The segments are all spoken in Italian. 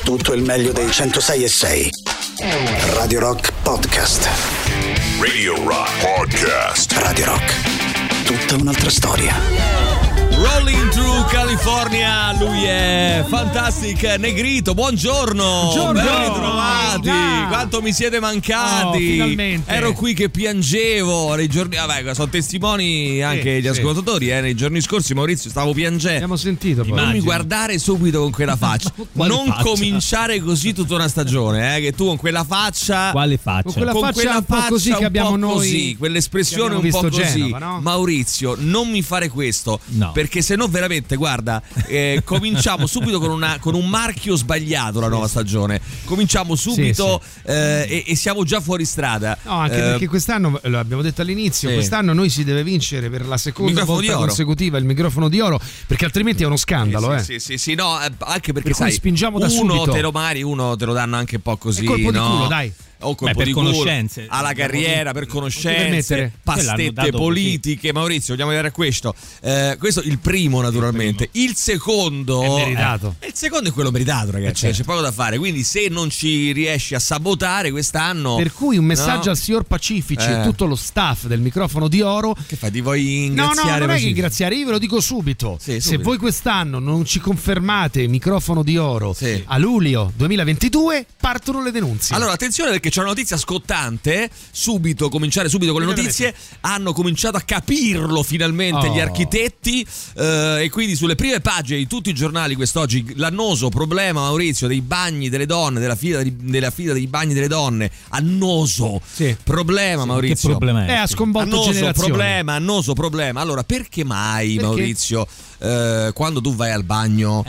Tutto il meglio dei 106.6. Radio Rock Podcast. Radio Rock Podcast. Radio Rock. Tutta un'altra storia. Rolling Through California, lui è Fantastic Negrito, buongiorno, ben ritrovati, quanto mi siete mancati, finalmente. Ero qui che piangevo nei giorni, vabbè, sono testimoni anche gli ascoltatori, nei giorni scorsi Maurizio stavo piangendo. Abbiamo sentito poi. Non mi guardare subito con quella faccia, non faccia? Cominciare così tutta una stagione, che tu con quella faccia, quale faccia? Con quella faccia un po' così che abbiamo noi, così, quell'espressione un po' così, Genova, no? Maurizio, non mi fare questo, no. Perché se no veramente, guarda, cominciamo subito con un marchio sbagliato la nuova stagione. Cominciamo subito e siamo già fuori strada. No, anche perché quest'anno, lo abbiamo detto all'inizio, quest'anno noi si deve vincere per la seconda volta consecutiva il microfono di oro, perché altrimenti è uno scandalo. Sì, no, anche perché per sai, spingiamo da uno subito. uno te lo danno anche un po' così, colpo no? di culo, dai. O colpo per di conoscenze, culo, alla carriera, per conoscenze, pastette politiche. Maurizio, vogliamo vedere questo. Questo il primo, naturalmente. Il secondo è meritato. Il secondo è quello meritato, ragazzi. C'è poco da fare. Quindi, se non ci riesci a sabotare quest'anno. Per cui un messaggio al signor Pacifici e tutto lo staff del microfono di oro. Che fai? Ti vuoi ingraziare? No, non è Pacifici? che ingraziare, io ve lo dico subito. Sì, se voi quest'anno non ci confermate microfono di oro a luglio 2022, partono le denunzie. Allora, attenzione, perché c'è una notizia scottante. Cominciare subito con le notizie. Hanno cominciato a capirlo finalmente gli architetti, e quindi sulle prime pagine di tutti i giornali quest'oggi l'annoso problema, Maurizio, dei bagni delle donne, della fila dei bagni delle donne. Annoso problema, Maurizio. Che problema è? Ha sconvolto generazioni. Annoso problema. Allora, perché mai, Maurizio, quando tu vai al bagno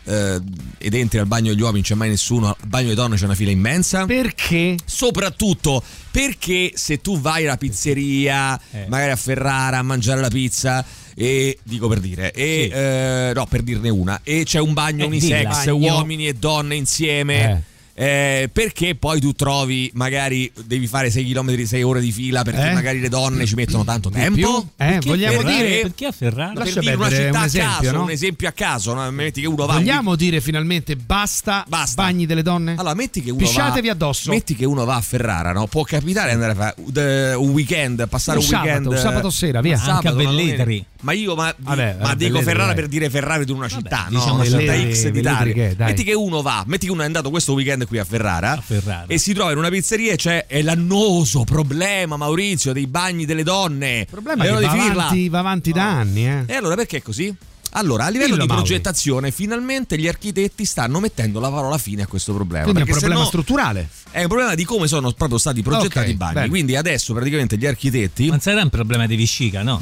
ed entri al bagno degli uomini, non c'è mai nessuno, al bagno delle donne c'è una fila immensa? Perché? Soprattutto perché se tu vai alla pizzeria, magari a Ferrara, a mangiare la pizza, e dico per dire, no, per dirne una, e c'è un bagno unisex, uomini e donne insieme. Perché poi tu trovi, magari devi fare 6 km, 6 ore di fila, perché magari le donne ci mettono tanto tempo. Vogliamo dire perché a Ferrara? Per dire una città a caso, un esempio a caso, no? Metti che uno va. Vogliamo dire finalmente basta bagni delle donne? Allora, metti che uno pisciatevi addosso. Metti che uno va a Ferrara, no? Può capitare andare a fare un weekend, passare un weekend sabato sera, via. Anche a Velletri. Ma io dico Ferrara per dire Ferrara di una città, no? Diciamo una città Velletri, X d'Italia. dai. Metti che uno è andato questo weekend qui a Ferrara e si trova in una pizzeria e c'è l'annoso problema, Maurizio, dei bagni delle donne. Il problema è che va avanti da anni. E allora perché è così? Allora, a livello di progettazione, finalmente gli architetti stanno mettendo la parola fine a questo problema. Quindi è un problema sennò strutturale. È un problema di come sono proprio stati progettati i bagni. Bene. Quindi adesso praticamente gli architetti. Non sarà un problema di vescica, no?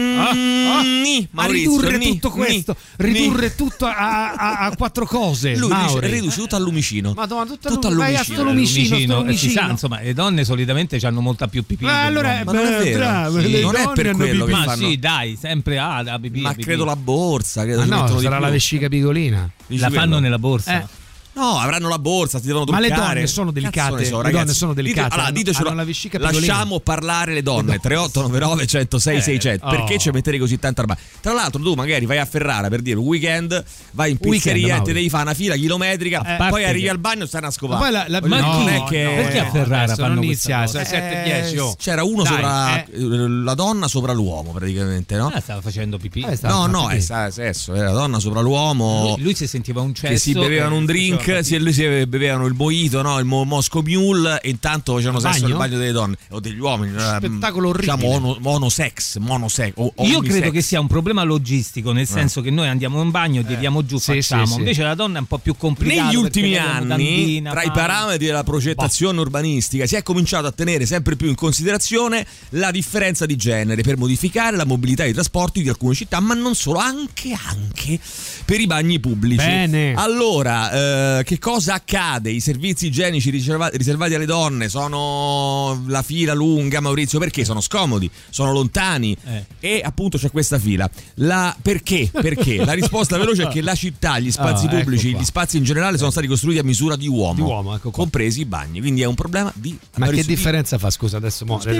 Ma ridurre tutto questo, ridurre tutto a 4 cose. Lui riduce tutto al lumicino. Madonna, tutto al lumicino. Si sa, insomma, le donne solitamente hanno molta più pipì. Ma allora non è vero. Non è per quello che ma fanno. sì, dai, sempre la pipì. Ma credo la borsa. No, sarà la vescica piccolina. La fanno nella borsa. No, avranno la borsa, ti devono toccare. Ma le donne sono delicate. Le donne sono delicate. Allora, ditecelo. Hanno la vescica piccolina. Lasciamo parlare le donne. 3899 106 600. Perché ci mettete così tanta roba? Tra l'altro, tu magari vai a Ferrara per dire un weekend, vai in pizzeria e ti devi fare una fila chilometrica, poi arrivi al bagno e stai a scovare. Perché a Ferrara fanno inizia 7-10. C'era uno sopra la donna sopra l'uomo, praticamente, no? Stava facendo pipì. No, è sesso, era la donna sopra l'uomo. Lui si sentiva un cesso. Che si bevevano un drink. Si bevevano il mojito, no? Il Moscow Mule, e intanto facevano sesso nel bagno delle donne o degli uomini. Spettacolo orribile. Diciamo monosex. Io credo che sia un problema logistico, nel senso che noi andiamo in bagno, tiriamo giù, facciamo. Invece la donna è un po' più complicata. Negli ultimi anni, tra i parametri della progettazione urbanistica, si è cominciato a tenere sempre più in considerazione la differenza di genere per modificare la mobilità dei trasporti di alcune città, ma non solo, anche per i bagni pubblici. Bene. Allora, che cosa accade? I servizi igienici riservati alle donne sono la fila lunga, Maurizio, perché sono scomodi, sono lontani e appunto c'è questa fila. Perché? La risposta veloce è che la città, gli spazi pubblici, gli spazi in generale sono stati costruiti a misura di uomo, compresi i bagni, quindi è un problema di... Ma che differenza fa, scusa, adesso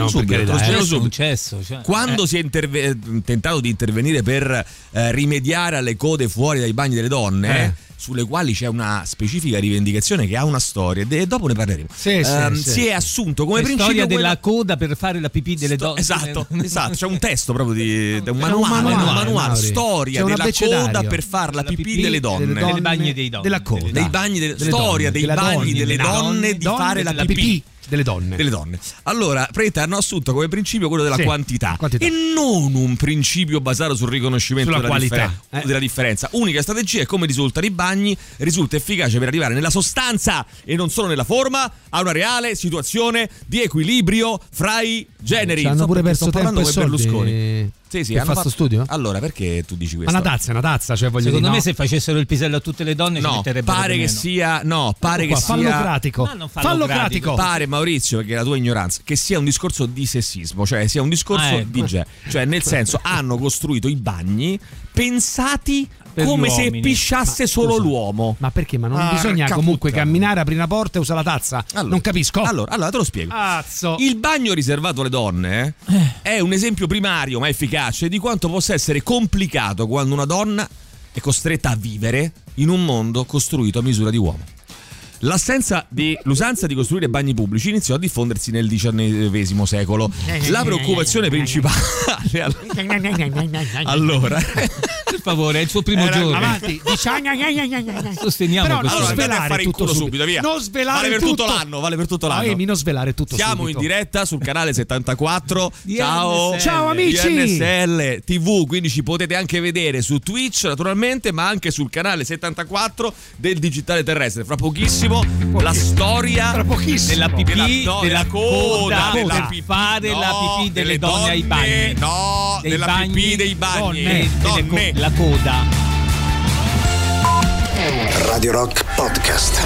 quando si è tentato di intervenire per rimediare alle code fuori dai bagni delle donne, sulle quali c'è una specifica rivendicazione che ha una storia e dopo ne parleremo. Si è assunto come principio storia della coda per fare la pipì delle donne. Esatto, c'è un testo proprio di un manuale, storia della coda per fare la pipì delle donne, dei bagni dei donne, della coda, dei bagni storia dei bagni delle donne di fare la pipì delle donne. Allora, praticamente hanno assunto come principio quello della quantità e non un principio basato sul riconoscimento della qualità, della differenza. Unica strategia è come risultano i bagni, risulta efficace per arrivare nella sostanza e non solo nella forma a una reale situazione di equilibrio fra i generi. Ci hanno pure perso tempo e soldi. Sì, hanno fatto studio? Allora, perché tu dici questo? Una tazza, cioè voglio secondo dire, me se facessero il pisello a tutte le donne ci metterebbero pare che sia fallocratico. Fallocratico. Pare, Maurizio, perché la tua ignoranza, che sia un discorso di sessismo, cioè sia un discorso di cioè nel senso hanno costruito i bagni pensati come se pisciasse solo l'uomo. Ma perché? Ma non bisogna comunque camminare, aprire una porta e usare la tazza? Non capisco. Allora te lo spiego. Il bagno riservato alle donne è un esempio primario ma efficace di quanto possa essere complicato quando una donna è costretta a vivere in un mondo costruito a misura di uomo. L'usanza di costruire bagni pubblici iniziò a diffondersi nel XIX secolo. La preoccupazione principale allora per favore, è il suo primo giorno. Avanti, sosteniamo però questo. non svelare fare tutto subito, via. Non svelare vale tutto. Vale per tutto l'anno. Non svelare tutto Siamo subito. in diretta sul canale 74. Ciao amici. DNSL TV, quindi ci potete anche vedere su Twitch naturalmente, ma anche sul canale 74 del Digitale Terrestre. Fra pochissimo la storia della pipì, della coda, della per fare la pipì delle donne ai bagni. No, della pipì dei bagni. Donne. La coda. Radio Rock Podcast.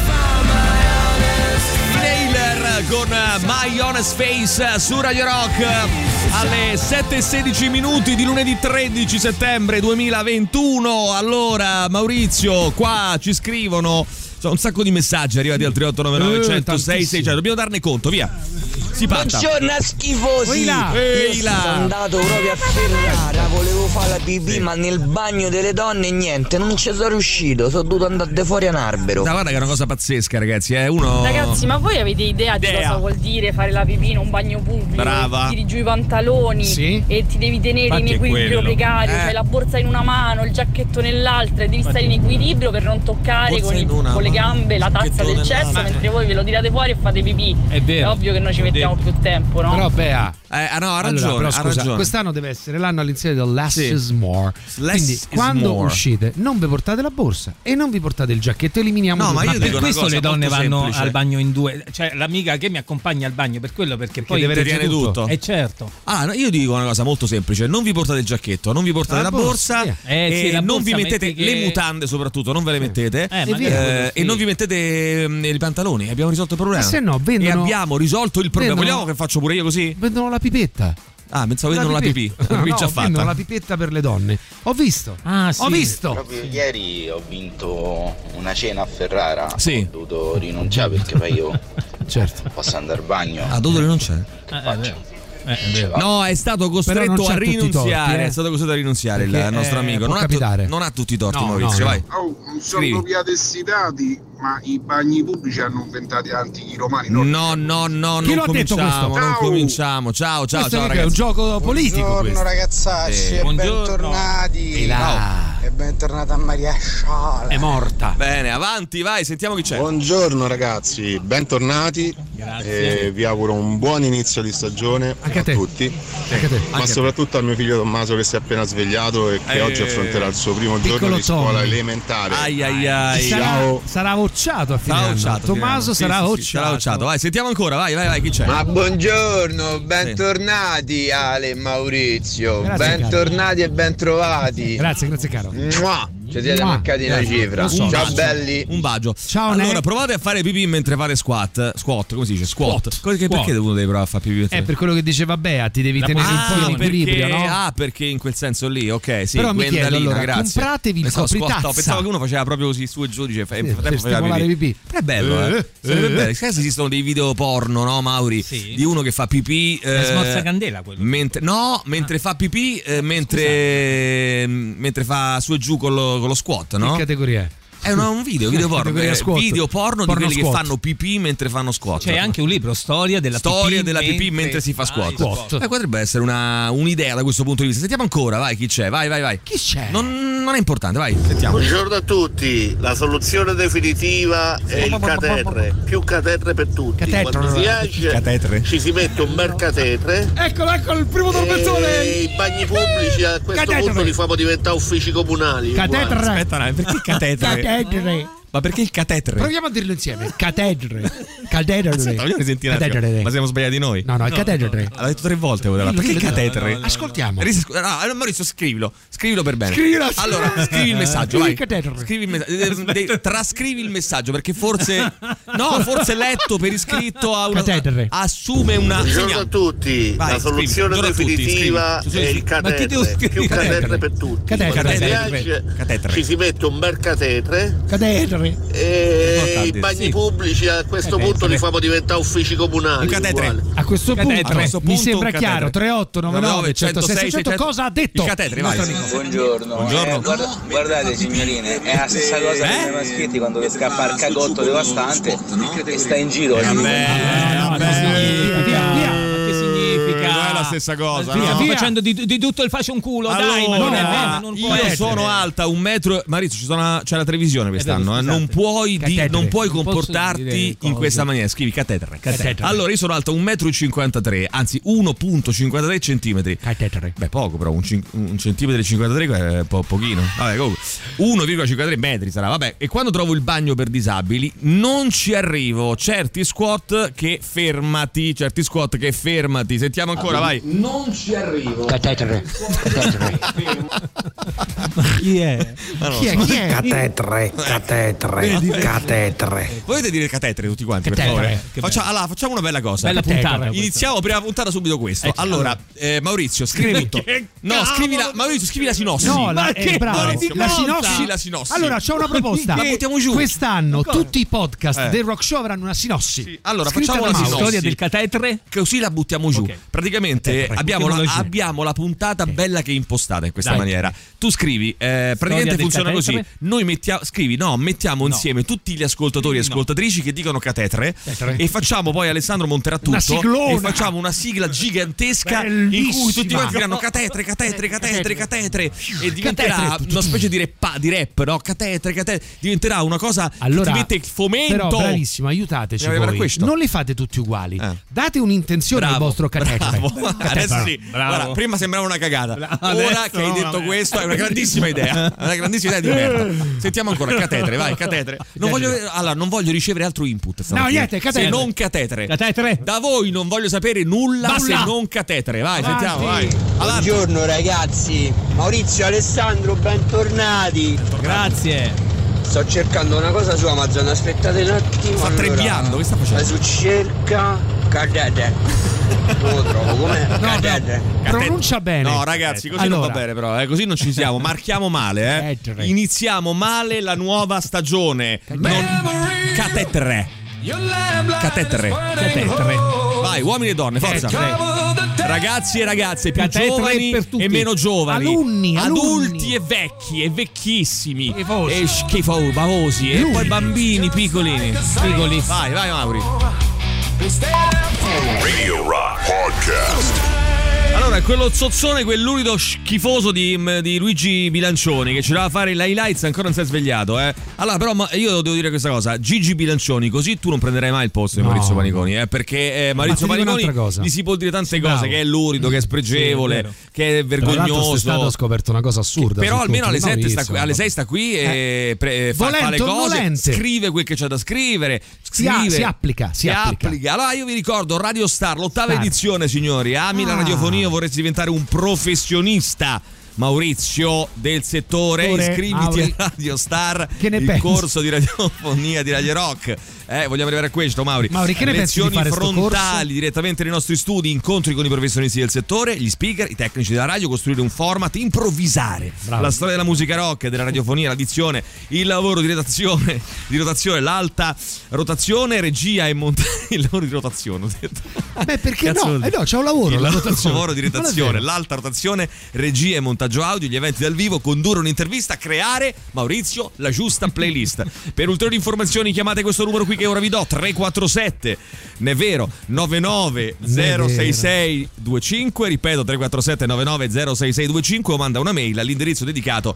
Nailer con My Honest Face su Radio Rock alle 7:16 di lunedì 13 settembre 2021. Allora, Maurizio, qua ci scrivono un sacco di messaggi arrivati al 3899 106 600. Dobbiamo darne conto, via. Si parta. Buongiorno a schifosi. Sono andato proprio a Ferrara, volevo fare la pipì, ma nel bagno delle donne niente, non ci sono riuscito, sono dovuto andare fuori a un albero. Guarda che è una cosa pazzesca, ragazzi, Ragazzi, ma voi avete idea di cosa vuol dire fare la pipì in un bagno pubblico? Brava. Tiri giù i pantaloni e ti devi tenere in equilibrio precario, c'hai la borsa in una mano, il giacchetto nell'altra e devi stare in equilibrio per non toccare con le gambe la tazza del cesso mentre voi ve lo tirate fuori e fate pipì. È ovvio che noi ci mettiamo più tempo, no? Però Bea, ha ragione, ha ragione. Quest'anno deve essere l'anno all'insieme del less is more. Quindi quando uscite non vi portate la borsa e non vi portate il giacchetto, eliminiamo tutto. Ma per questo le donne vanno al bagno in due, cioè l'amica che mi accompagna al bagno per quello, perché poi deve tenere tutto. Certo. Io dico una cosa molto semplice: non vi portate il giacchetto, non vi portate la borsa e non vi mettete le mutande, soprattutto non ve le mettete e non vi mettete i pantaloni. Abbiamo risolto il problema. Se no vendono, e abbiamo risolto il problema. Vogliamo che faccio pure io così? Vendono la pipetta. Pensavo vendono la pipì. Vendono la pipetta per le donne. Ho visto. Ho visto. Proprio ieri ho vinto una cena a Ferrara. Sì. Ho dovuto rinunciare perché poi io posso andare al bagno. Dovuto rinunciare? No, è stato costretto a rinunziare. È stato costretto a rinunziare il nostro amico. Non ha tutti i torti, Maurizio. Vai. Non sono copiati esitati, ma i bagni pubblici hanno inventato antichi romani. No, non cominciamo. Ciao, ragazzi. È un gioco politico. Buongiorno ragazzacci e bentornati. E bentornata a Maria Sciala. È morta. Bene, avanti, vai, sentiamo chi c'è. Buongiorno ragazzi, bentornati. Grazie. Vi auguro un buon inizio di stagione a tutti. Ma soprattutto al mio figlio Tommaso che si è appena svegliato e che oggi affronterà il suo primo giorno di scuola elementare. Ciao. Sarà bocciato a fine anno. Tommaso sarà bocciato. Vai, sentiamo ancora, vai, chi c'è? Ma buongiorno, bentornati Ale e Maurizio. Bentornati e bentrovati. Grazie caro. Ci siete mancati una cifra. Ciao belli. Un bacio. Ciao. Allora, provate a fare pipì mentre fate squat, come si dice? Squat. Perché uno deve provare a fare pipì? Per quello che diceva Bea, ti devi tenere un po' in equilibrio, no? Perché in quel senso lì, ok, sì. Però mi chiedo, allora, grazie. Compratevi il copritazza. Pensavo che uno faceva proprio così su e giù, dice, per stimolare pipì. È bello, sarebbe bello. Spesso esistono dei video porno, no, Mauri? Sì. Di uno che fa pipì. Smorza candela quello. Mentre fa pipì, mentre fa su e giù con lo squat, no? Che categoria è? È un video porno. Video porno di quelli che fanno pipì mentre fanno squat. C'è anche un libro, storia della pipì mentre si fa squat. Potrebbe essere un'idea da questo punto di vista. Sentiamo ancora, vai, chi c'è? Vai. Chi c'è? Non è importante, vai, sentiamo. Buongiorno a tutti. La soluzione definitiva è il catetre. Più catetre per tutti. Quando si esce ci si mette un bel catetre. Eccolo il primo tormentone. E i bagni pubblici a questo punto li famo diventare uffici comunali. Catetre. Aspetta, perché catetre? Ma perché il catetre? Proviamo a dirlo insieme. Catetre. Voglio sentire. Ma siamo sbagliati noi? No, il catetre. L'ha detto 3 volte. Perché il catetre? Ascoltiamo. No, Maurizio, scrivilo per bene. Allora, scrivi il messaggio, vai. Scrivi il messaggio. Trascrivi il messaggio, perché forse letto per iscritto assume una. Buongiorno a tutti. Vai, la soluzione definitiva è il catetre. Più catetre per tutti. Catetre. Ci si mette un bel catetre. E i bagni pubblici a questo punto li famo diventare uffici comunali. A questo punto mi sembra chiaro. 3899 106 600 cosa ha detto? Il catetre, vai. Buongiorno. Guardate signorine, è la stessa cosa che i maschietti quando ti scappa il cagotto devastante e sta in giro. Via. Che significa? Non è la stessa cosa. Stiamo facendo di tutto il faccio un culo. Allora, dai, ma non è bene, non può essere. Io sono alta 1 metro. Maurizio, c'è la televisione quest'anno. Non puoi comportarti in questa maniera. Scrivi catetre. Allora, io sono alta 1,53 m, anzi 1,53 centimetri. Catetre. Beh, poco, però un centimetro e 53 è pochino. Vabbè, comunque 1,53 metri sarà. Vabbè, e quando trovo il bagno per disabili non ci arrivo. Certi squat che fermati. Sentiamo ancora, vai. Non ci arrivo. Catetre. Chi è? Catetre. Volete dire catetre tutti quanti, per favore? Facciamo una bella cosa. Bella puntata. Iniziamo prima puntata subito questo. Allora, Maurizio, scrivi tutto. No, Maurizio, scrivi la sinossi. No, la sinossi. Allora, c'ho una proposta. La buttiamo giù. Quest'anno tutti i podcast del Rock Show avranno una sinossi. Sì. Allora, facciamo la storia del catetre. Così la buttiamo giù. Praticamente abbiamo la puntata bella che è impostata in questa maniera. Tu scrivi, praticamente funziona così. Noi mettiamo insieme tutti gli ascoltatori e ascoltatrici che dicono catetre e facciamo poi Alessandro monterà tutto e facciamo una sigla gigantesca in cui tutti quanti diranno catetre e diventerà una specie di rap, no? Catetre, diventerà una cosa che ti mette il fomento. Però bravissimo, aiutateci voi. Non li fate tutti uguali. Date un'intenzione al vostro catetre. Adesso sì. Guarda, prima sembrava una cagata. Ora che hai detto questo è una grandissima idea. Una grandissima idea di merda. Sentiamo ancora catetre, vai, catetre. Non voglio ricevere altro input. No, niente, catetre. Se non catetre. Da voi non voglio sapere nulla se non catetre. Vai, sentiamo, vai. Buongiorno ragazzi. Maurizio, Alessandro, bentornati. Grazie. Sto cercando una cosa su Amazon, aspettate un attimo. Sta trebbiando, che sta facendo? Su cerca cadete. Non lo trovo, com'è? Cadete. Pronuncia bene. No, ragazzi, così non va bene, però, così non ci siamo. Marchiamo male, Iniziamo male la nuova stagione. Catetre. Vai, uomini e donne, forza. Ragazzi e ragazze, più giovani e meno giovani, adulti e vecchi e vecchissimi e schifosi e poi bambini piccoli. Vai Mauri. Radio Rock Podcast. Allora, quello zozzone, quell'urido schifoso di Luigi Bilancioni che ci doveva fare l'highlights ancora non si è svegliato, Allora, però io devo dire questa cosa: Gigi Bilancioni, così tu non prenderai mai il posto di Maurizio Paniconi, perché Maurizio Paniconi gli si può dire tante cose, che è lurido, che è spregevole, che è vergognoso. Quest'estate ho scoperto una cosa assurda. Però almeno alle 7 alle 6 sta qui e fa le cose, scrive quel che c'è da scrivere, si applica. Allora io vi ricordo Radio Star, l'8ª edizione, signori. Ami la radiofonia, vorresti diventare un professionista, Maurizio, del settore, iscriviti a Radio Star, il corso di radiofonia di Radio Rock. Vogliamo arrivare a questo, Mauri, che ne pensi di fare frontali direttamente nei nostri studi, incontri con i professionisti del settore, gli speaker, i tecnici della radio, costruire un format, improvvisare. Bravo. La storia della musica rock e della radiofonia, l'addizione, il lavoro di rotazione, l'alta rotazione, regia e montaggio. Il lavoro di rotazione, ho detto. Beh, perché no? No, c'è un lavoro, lavoro di rotazione, l'alta rotazione, regia e montaggio messaggio audio, gli eventi dal vivo, condurre un'intervista, creare, Maurizio, la giusta playlist. Per ulteriori informazioni chiamate questo numero qui che ora vi do, 347 ne è vero 99 06625, ripeto 347 99 06625, o manda una mail all'indirizzo dedicato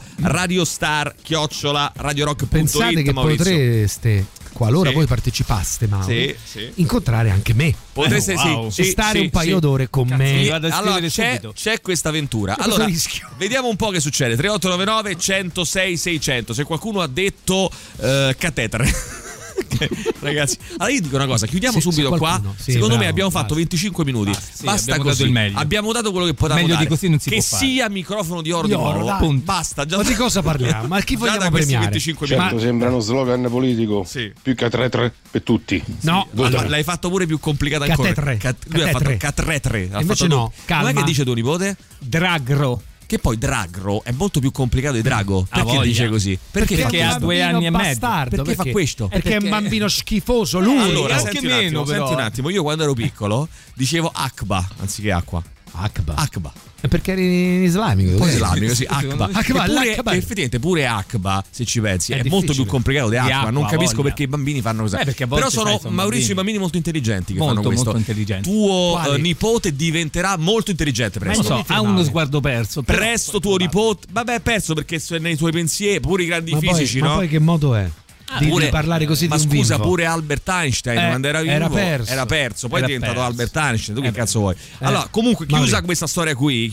radiostar@radiorock.it. Pensate che Maurizio, potreste, qualora voi partecipaste, incontrare anche me. Potreste e stare un paio d'ore con me. Allora c'è questa avventura. Allora vediamo un po' che succede. 3899 106 600. Se qualcuno ha detto catetere. Ragazzi, allora io dico una cosa, chiudiamo subito qua. Secondo me abbiamo fatto 25 minuti. Basta abbiamo così. Dato il meglio. Abbiamo dato quello che potevamo meglio dare. Di così non si che può sia microfono di oro di nuovo. Basta. Ma di cosa parliamo? Ma chi vogliamo premiare? 25 certo, sembra uno slogan politico. Più catetre per tutti. No, allora, l'hai fatto pure più complicato ancora. Lui ha fatto catetre. Invece no, calma. Com'è che dice tuo nipote? Dragro. Che poi Dragro è molto più complicato di Drago. Perché dice così? Perché ha 2 anni e mezzo. Perché fa questo? Perché è un bambino schifoso lui. Allora, anche meno, senti un attimo, io quando ero piccolo dicevo Akba anziché acqua. Akba. È perché eri islamico. Un po' islamico, sì, Akba. Effettivamente pure Akba, se ci pensi, è molto più complicato di acqua. Non capisco perché i bambini fanno così. Però sono, Maurizio, i bambini molto intelligenti che fanno questo. Molto intelligenti. Tuo nipote diventerà molto intelligente presto. Ha uno sguardo perso. Presto tuo nipote, vabbè, perso perché nei tuoi pensieri, pure i grandi fisici, no? Ma poi che modo è? Di parlare così ma di un scusa, bimbo. Pure Albert Einstein quando era vivo era perso, poi è diventato Albert Einstein. Tu che cazzo vuoi? Allora, comunque, chiusa questa storia qui.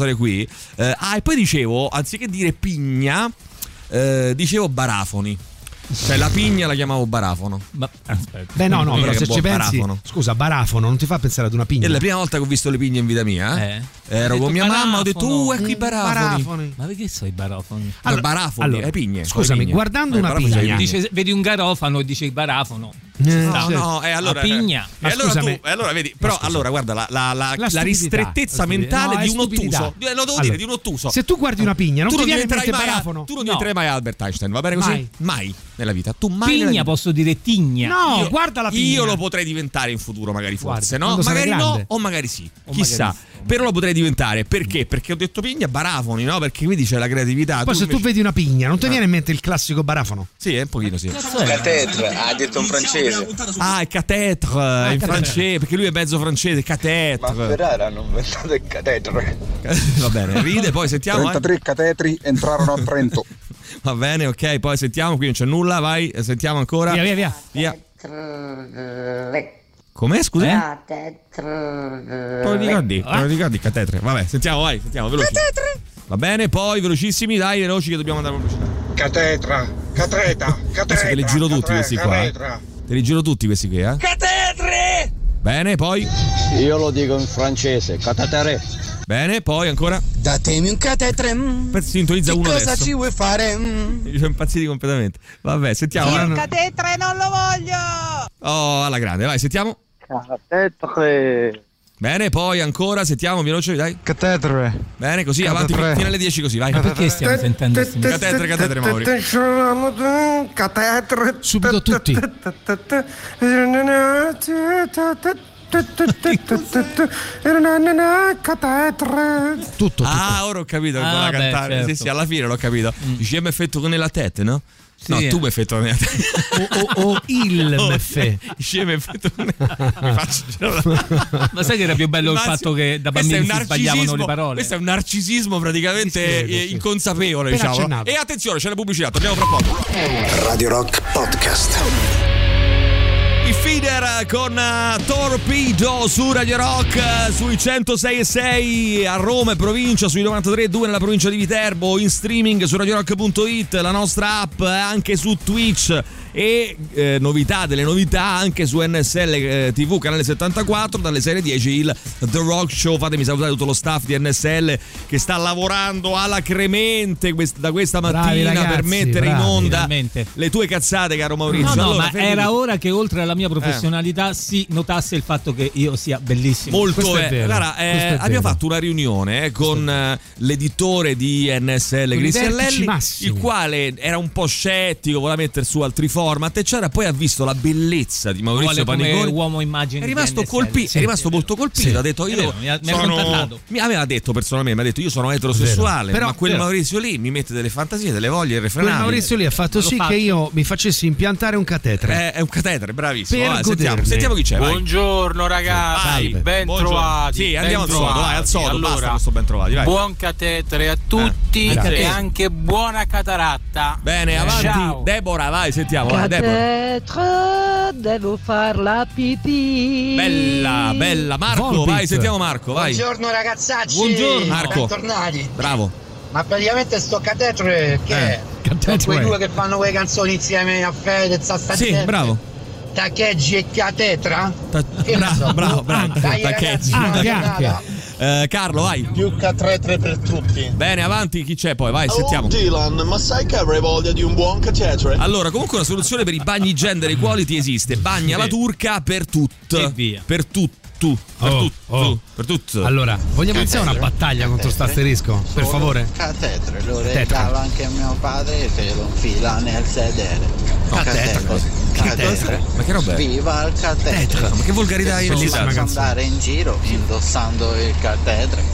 E poi dicevo, anziché dire pigna, dicevo barafoni. Cioè la pigna la chiamavo barafono. Aspetta. Beh no, però se ci pensi, scusa, barafono non ti fa pensare ad una pigna? È la prima volta che ho visto le pigne in vita mia, ero con mia mamma, ho detto ecco i barafoni. Ma perché so i barafoni? Allora, barafoni, le pigne. Scusami, guardando una pigna, vedi un garofano e dici barafono. Allora pigna. Allora vedi, però allora guarda la ristrettezza mentale di un ottuso. Lo devo dire, di un ottuso. Se tu guardi una pigna, non ti viene in mente barafono. Tu non diventerai mai Albert Einstein, va bene così? Mai nella vita. Tu mai pigna posso dire tigna. No, guarda la pigna. Io lo potrei diventare in futuro, magari forse, guarda, no? Magari no, o magari sì. Chissà. Però lo potrei diventare. Perché? Perché ho detto pigna, barafoni, no? Perché qui c'è la creatività. Poi se tu vedi una pigna, non ti viene in mente il classico barafono? Sì, un pochino sì. Catetre, ha detto in francese. Ah, è catetre in francese, perché lui è mezzo francese, catetre. Ma Ferrara hanno inventato il catetre. Va bene, ride, poi sentiamo. 33 catetri entrarono a Trento. Va bene, ok, poi sentiamo, qui non c'è nulla, vai, sentiamo ancora. Via. Com'è, scusi? Te lo ricordi, catetre. Vabbè, sentiamo, vai, sentiamo, veloci. Catetre! Va bene, poi velocissimi, dai, veloci che dobbiamo andare a velocità. Catreta. Te li giro tutti questi qua. Te li giro tutti questi qui, Catetre! Bene, poi. Io lo dico in francese, catetere. Bene, poi ancora. Datemi un catetre. Sintonizza uno adesso. Cosa ci vuoi fare? Mi sono impazziti completamente. Vabbè, sentiamo. Io il catetre non lo voglio. Oh, alla grande, vai, sentiamo. Catetre. Bene, poi ancora, sentiamo, veloce, dai. Catetre. Bene, così, avanti fino alle 10 così, vai. Ma perché stiamo sentendo Catetre, Mauri. Catetre. Subito tutti. Tutto. Ah, ora ho capito che voleva cantare. Certo. Sì, alla fine l'ho capito. Dici, mi effetto con la tête, no? Sì, no, tu mi effetto con la tête. O il meffe. Dici, mi effetto con la Ma sai che era più bello il fatto che da bambini si sbagliavano le parole? Questo è un narcisismo praticamente inconsapevole, diciamo. E attenzione, c'è la pubblicità, torniamo fra poco. Radio Rock Podcast. I Feeder con Torpedo su Radio Rock, sui 106.6 a Roma e provincia, sui 93.2 nella provincia di Viterbo, in streaming su radiorock.it, la nostra app anche su Twitch e novità delle novità anche su NSL TV canale 74 dalle 6:10 il The Rock Show. Fatemi salutare tutto lo staff di NSL che sta lavorando alacremente da questa mattina, ragazzi, per mettere in onda le tue cazzate, caro Maurizio. No, allora, ma era ora che oltre alla mia professionalità si notasse il fatto che io sia bellissimo. Molto vero. Allora, abbiamo fatto una riunione con l'editore di NSL Cristian Lelli, il quale era un po' scettico, voleva mettere su altri format eccetera, poi ha visto la bellezza di Maurizio Paniconi, come uomo immagine, è rimasto colpito, è rimasto molto colpito, ha detto mi aveva detto personalmente, io sono eterosessuale, però, ma quel Maurizio lì mi mette delle fantasie, delle voglie irrefrenabili. Quel Maurizio lì ha fatto sì che io mi facessi impiantare un catetre. È un catetre, bravissimo. Sentiamo chi c'è. Buongiorno ragazzi, ben trovati. Sì, andiamo al sodo, allora, basta questo ben trovati, vai. Buon catetre a tutti e anche buona cataratta. Bene, avanti. Ciao. Debora, vai, sentiamo. Catetre, devo far la pipì. Bella. Marco, vai, sentiamo Marco, vai. Buongiorno ragazzacci. Buongiorno Marco. Bentornati. Bravo. Ma praticamente sto catetre che è? Sono quei due che fanno quelle canzoni insieme a Fedez, a sta Sì, gente. bravo. Tacheggi e Catetra? Bravo. Dai, Tacheggi. Carlo, vai. Più catetre per tutti. Bene, avanti, chi c'è poi? Vai, sentiamo. Dylan, ma sai che avrei voglia di un buon catetre? Allora, comunque una soluzione per i bagni gender equality esiste. Bagni alla turca per tutte. E via. Per tutto. Per tutto. Allora, vogliamo iniziare una battaglia contro sto asterisco? Per favore. Catetre, lo regalo anche a mio padre che lo infila nel sedere. Catetre. Ma che roba è? Viva il catetre. Ma che volgarità hai Possiamo andare in giro indossando il catetre.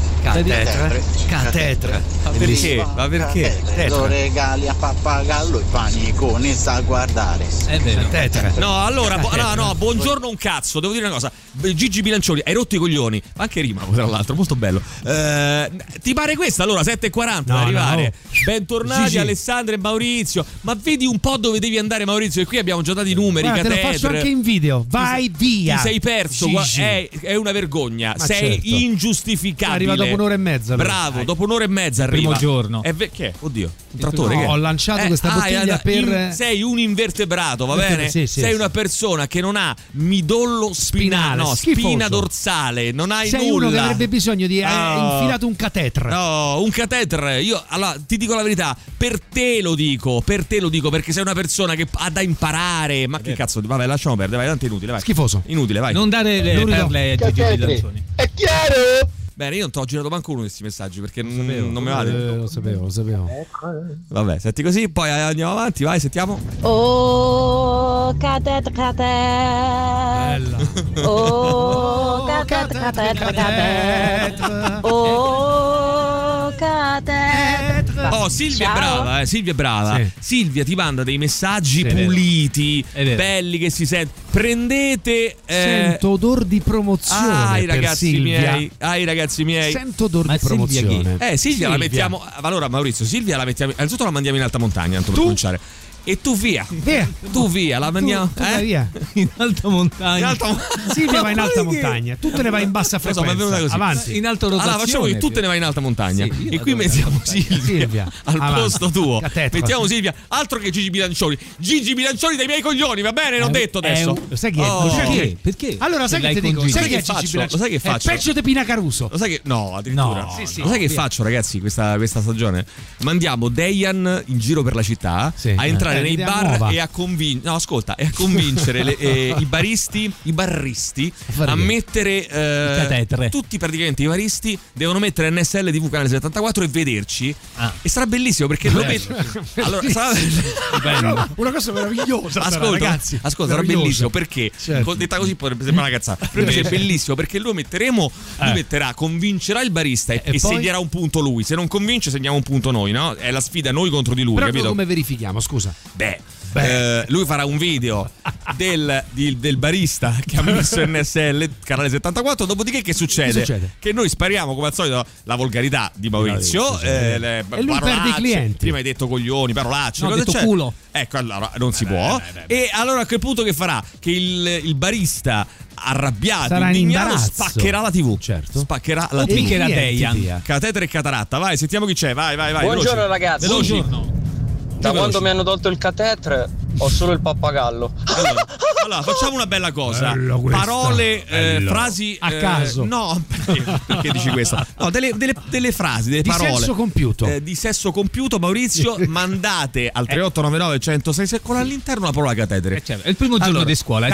Catetre. Ma perché? Lo regali a pappagallo, i paniconi sa a guardare. È vero. No, allora, buongiorno un cazzo, devo dire una cosa. Gigi Bilancioni, hai rotto i coglioni. Anche rima, tra l'altro, molto bello. Ti pare questa allora, 7:40 da arrivare? Bentornati Gigi. Alessandro e Maurizio. Ma vedi un po' dove devi andare Maurizio, e qui abbiamo già dato i numeri. Te lo faccio anche in video. Vai via. Ti sei perso, è una vergogna. Ma sei certo. ingiustificabile. Arriva dopo un'ora e mezza. Allora. Bravo, dopo un'ora e mezza arriva. Primo giorno. Che è? Oddio, un trattore. No, che è? ho lanciato questa bottiglia per. Sei un invertebrato, va bene? Sì, sei una persona che non ha midollo spinale, no, spina dorsale, non hai sei nulla. Uno che avrebbe bisogno di infilato un catetre. No, un catetre. Io allora ti dico la verità, per te lo dico, perché sei una persona che ha da imparare. Ma che cazzo, vabbè, lasciamo perdere, vai, tanto è inutile, vai. Schifoso. Inutile, vai. Non dare le perle a Gigi Bilancioni. È chiaro? Bene, io non ti ho girato manco uno di questi messaggi perché non mi va detto. Lo sapevo. Vabbè, senti così, poi andiamo avanti, vai, sentiamo. Oh, catetre. Bella. Oh, catetre. Oh, catetre. Oh, Silvia è brava. Sì. Silvia ti manda dei messaggi puliti, belli che si sentono. Prendete. Sento odor di promozione. Ai ragazzi miei. Sento odor di promozione. Silvia la mettiamo. Allora, Maurizio, Silvia la mettiamo. Innanzututto la mandiamo in alta montagna, tanto per cominciare. E tu via, la mandiamo via in alta montagna. Silvia va in alta montagna, tu te ne vai in bassa frequenza. Avanti. In alta rotazione. Allora facciamo che tu te ne vai in alta montagna e qui mettiamo Silvia al posto tuo. Mettiamo Silvia, altro che Gigi Bilancioni dei miei coglioni, va bene? L'ho detto adesso. Sai chi è? Perché? Allora sai che ti dico? Sai che Gigi Bilancioni? Lo sai che faccio? È peggio di Pina Caruso. Lo sai che addirittura. No. Lo sai che faccio, ragazzi, questa stagione? Mandiamo Dejan in giro per la città a entrare nei bar e a convincere i barristi a mettere tutti praticamente i baristi devono mettere NSL TV canale 74 e vederci e sarà bellissimo perché lo allora sarà una cosa meravigliosa. Ascolta, sarà bellissimo perché detta così potrebbe sembrare una cazzata, però invece è bellissimo perché lui convincerà il barista e segnerà un punto lui, se non convince segniamo un punto noi, no? È la sfida noi contro di lui, però capito? Come verifichiamo, scusa? Lui farà un video del barista che ha messo NSL canale 74, dopodiché che succede? Che noi spariamo come al solito la volgarità di Maurizio e lui perde i clienti. Prima hai detto coglioni, parolacce, ho detto culo. Ecco, allora non si può. E allora a quel punto che farà? Che il barista arrabbiato, indignato, spaccherà la TV. Certo. Spaccherà la TV. Catetre e cataratta. Vai, sentiamo chi c'è. Vai. Buongiorno ragazzi. Buongiorno. Da quando mi hanno tolto il catetre ho solo il pappagallo. Allora facciamo una bella cosa. Parole, frasi a caso. No, perché dici questo? No, delle frasi, delle parole di sesso compiuto, Maurizio, mandate al 3899 106 con all'interno la parola catetere. È il primo giorno di scuola,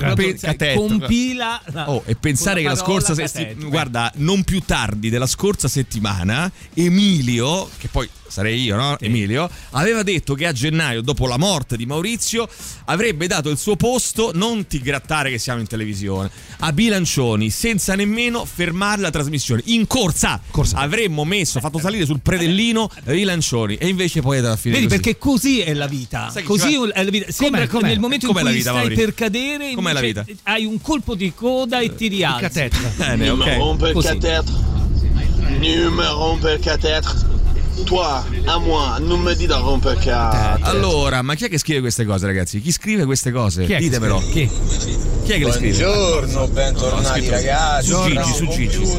compila e pensare che la scorsa guarda, non più tardi della scorsa settimana Emilio, che poi sarei io, no? Emilio, aveva detto che a gennaio, dopo la morte di Maurizio, avrebbe dato il suo posto, non ti grattare che siamo in televisione, a Bilancioni, senza nemmeno fermare la trasmissione. In corsa. Avremmo fatto salire sul predellino Bilancioni, e invece poi è da fine. Vedi, così. perché così è la vita. Così è la vita. Sembra che nel momento in cui vita, stai per cadere, com'è la vita? Hai un colpo di coda e ti rialzi. Mi rompe il catetre. Mi rompe il catetre. Toi, a moi, non mi dite a rompere catetre. Allora, ma chi è che scrive queste cose, ragazzi? Chi scrive queste cose? Ditemelo. Chi è che le scrive? Buongiorno, bentornati ragazzi. Su Gigi.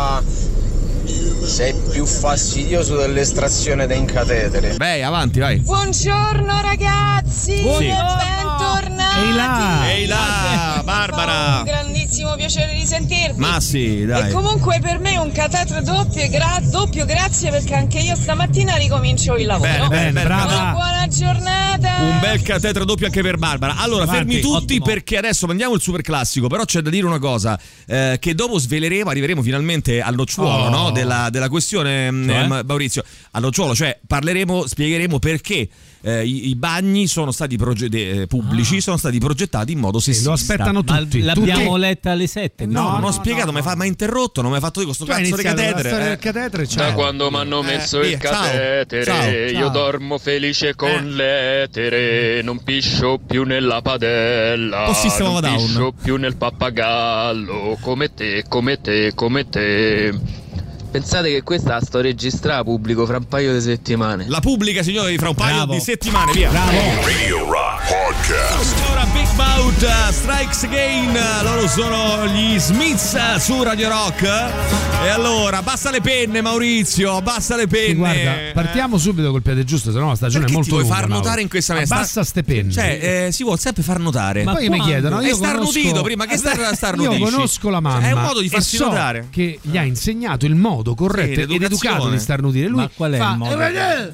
Sei più fastidioso dell'estrazione da incatetere. Beh, avanti, vai. Buongiorno ragazzi, bentornati. Ehi là, Barbara. Un grandissimo piacere di sentirvi. Ma sì, dai. E comunque per me un catetre doppio, grazie, perché anche io stamattina ricomincio il lavoro. Bene, brava. Una buona giornata. Un bel catetre doppio anche per Barbara. Allora, fermi tutti, ottimo. perché adesso mandiamo il super classico. Però c'è da dire una cosa, che dopo arriveremo finalmente al nocciuolo, no? Della questione, Maurizio. Al nocciuolo, cioè spiegheremo perché i bagni sono stati pubblici, sono stati progettati in modo sessista. Lo aspettano tutti. L'abbiamo letta alle 7. No, non ho spiegato, mi ha interrotto, non mi ha fatto di questo cazzo di catetere. Da quando mi hanno messo il catetere, io dormo felice con l'etere, non piscio più nella padella, non piscio più nel pappagallo, come te. Pensate che questa sto registrata, pubblico fra un paio di settimane. La pubblica, signori, fra un paio di settimane, via. Radio Rock Podcast. Ora Big Mouth Strikes Again, loro sono gli Smiths su Radio Rock. E allora, basta le penne, Maurizio, basta le penne. Sì, guarda, partiamo subito col piede giusto, se no la stagione è molto lunga. Ti vuoi far notare in questa messa? Basta ste penne. Cioè, si vuole sempre far notare. Ma poi mi chiedono, io starnutito prima, che starnutisci? Io conosco la mamma. È un modo di farsi notare. Che gli ha insegnato il modo corretto ed educato di starnutire. Lui ma qual è il modo?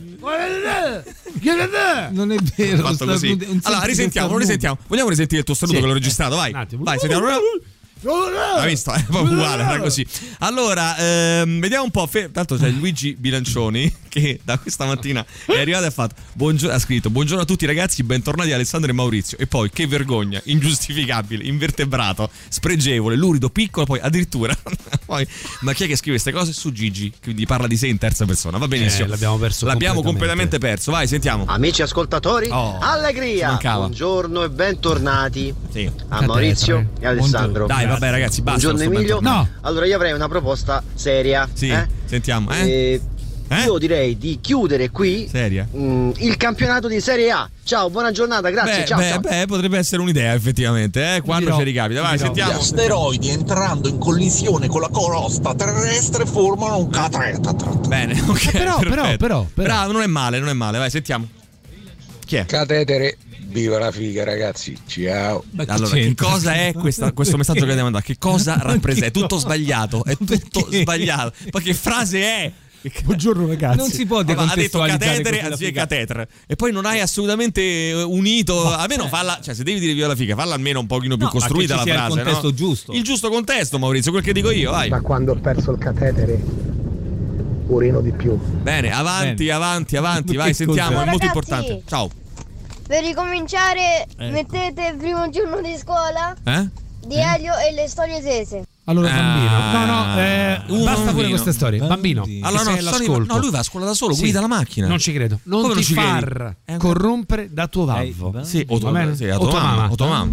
Non è vero. Allora, risentiamo. Vogliamo risentire il tuo saluto che l'ho registrato? Vai, sentiamo. Hai visto? È uguale, era così. Allora, vediamo un po'. Tanto c'è Luigi Bilancioni che da questa mattina è arrivato e ha fatto ha scritto: buongiorno a tutti ragazzi, bentornati Alessandro e Maurizio. E poi, che vergogna, ingiustificabile, invertebrato, spregevole, lurido, piccolo, poi addirittura ma chi è che scrive queste cose? Su Gigi, quindi parla di sé in terza persona. Va benissimo, l'abbiamo completamente perso. Vai, sentiamo. Amici ascoltatori, allegria, buongiorno e bentornati a Maurizio e Alessandro. Dai, vabbè ragazzi, basta. Buongiorno Emilio. No. Allora io avrei una proposta seria. Sentiamo. Io direi di chiudere qui il campionato di Serie A. Ciao, buona giornata, grazie. Ciao. Potrebbe essere un'idea effettivamente, quando ci ricapita. Vai, sentiamo. Gli asteroidi entrando in collisione con la crosta terrestre formano un catetere. Bene, ok. Però. Bravo, non è male. Vai, sentiamo. Chi è? Catetere. Viva la figa ragazzi, ciao. Allora, che cosa è questo messaggio che abbiamo mandato? Che cosa rappresenta? È tutto sbagliato, sbagliato. Ma che frase è? Buongiorno ragazzi. Non si può ha detto catetere anziché catetere. E poi non hai assolutamente unito. Almeno falla, cioè se devi dire viva la figa, falla almeno un pochino più costruita la frase. Il contesto giusto. Il giusto contesto, Maurizio, quel che dico io, vai. Da quando ho perso il catetere urino di più. Bene, avanti, vai, sentiamo, è molto importante. Ciao. Per ricominciare, mettete il primo giorno di scuola di Elio e le storie tese. Allora, bambino, basta pure queste storie. Bambino, allora lui va a scuola da solo, guida la macchina. Non ci credo. Non ti far corrompere da tuo valvo. O tua mamma.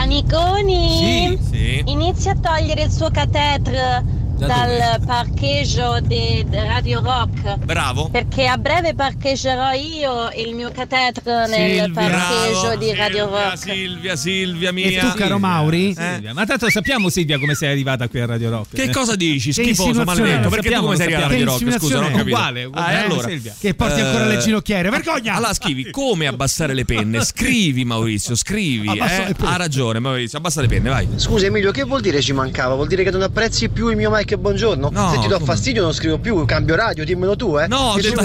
Paniconi, inizia a togliere il suo catetre dal parcheggio di Radio Rock. Bravo. Perché a breve parcheggerò io il mio catetre nel parcheggio di Radio Rock. Silvia mia. E tu, caro Mauri? Ma tanto sappiamo, Silvia, come sei arrivata qui a Radio Rock. Che cosa dici? Schifoso, maledetto. Perché tu come sei arrivata a Radio Rock? Scusa, non ho capito. Uguale, allora, Silvia. Che porti ancora le ginocchiere. Vergogna! Allora scrivi come abbassare le penne. Scrivi, Maurizio, scrivi. Ha ragione, Maurizio, abbassa le penne, vai. Scusa Emilio, che vuol dire ci mancava? Vuol dire che non apprezzi più il mio mic qualche buongiorno? No, se ti do fastidio non scrivo più, cambio radio, dimmelo tu, No, ho detto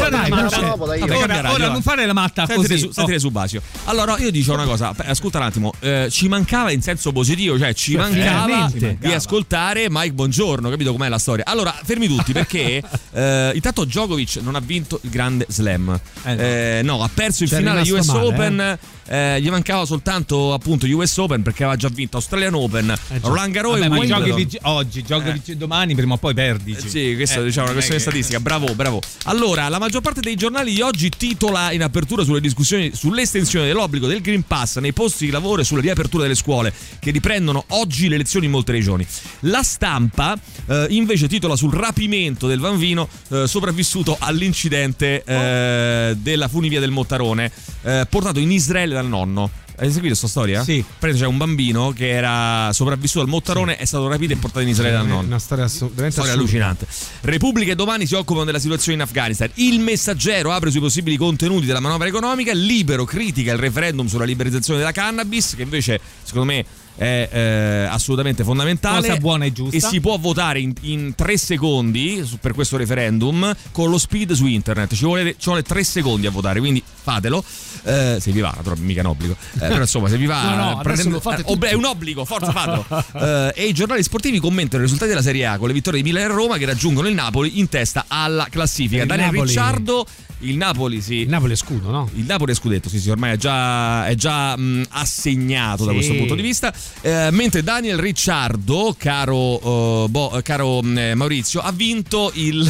ora non fare la matta così. Sentite Subasio. Allora, io dico una cosa, ascolta un attimo, ci mancava in senso positivo, cioè ci mancava di ascoltare Mike Buongiorno, capito com'è la storia? Allora, fermi tutti, perché intanto Djokovic non ha vinto il grande slam. No, ha perso il finale US Open. Gli mancava soltanto appunto US Open, perché aveva già vinto Australian Open, Roland Garros e Wimbledon. Oggi Djokovic domani prima o poi perdi. Sì, questa è una questione statistica. Bravo. Allora, la maggior parte dei giornali di oggi titola in apertura sulle discussioni sull'estensione dell'obbligo del Green Pass nei posti di lavoro e sulla riapertura delle scuole, che riprendono oggi le lezioni in molte regioni. La Stampa invece titola sul rapimento del bambino sopravvissuto all'incidente della funivia del Mottarone, portato in Israele dal nonno. Hai seguito questa storia? Sì. C'è un bambino che era sopravvissuto al Mottarone, è stato rapito e portato in Israele dal nonno. Una storia assolutamente allucinante. Repubblica e Domani si occupano della situazione in Afghanistan. Il Messaggero apre sui possibili contenuti della manovra economica. Libero critica il referendum sulla liberalizzazione della cannabis, che invece secondo me è assolutamente fondamentale, cosa buona e giusta, e si può votare in 3 secondi per questo referendum con lo speed su internet. Ci vuole 3 secondi a votare, quindi fatelo, se vi va, mica un obbligo, però insomma se vi va è un obbligo, forza fatelo. E i giornali sportivi commentano i risultati della Serie A con le vittorie di Milan e Roma, che raggiungono il Napoli in testa alla classifica. Daniel Ricciardo, il Napoli è scudo, no? Il Napoli è scudetto, sì, ormai è già assegnato da questo punto di vista. Mentre Daniel Ricciardo, caro Maurizio, ha vinto il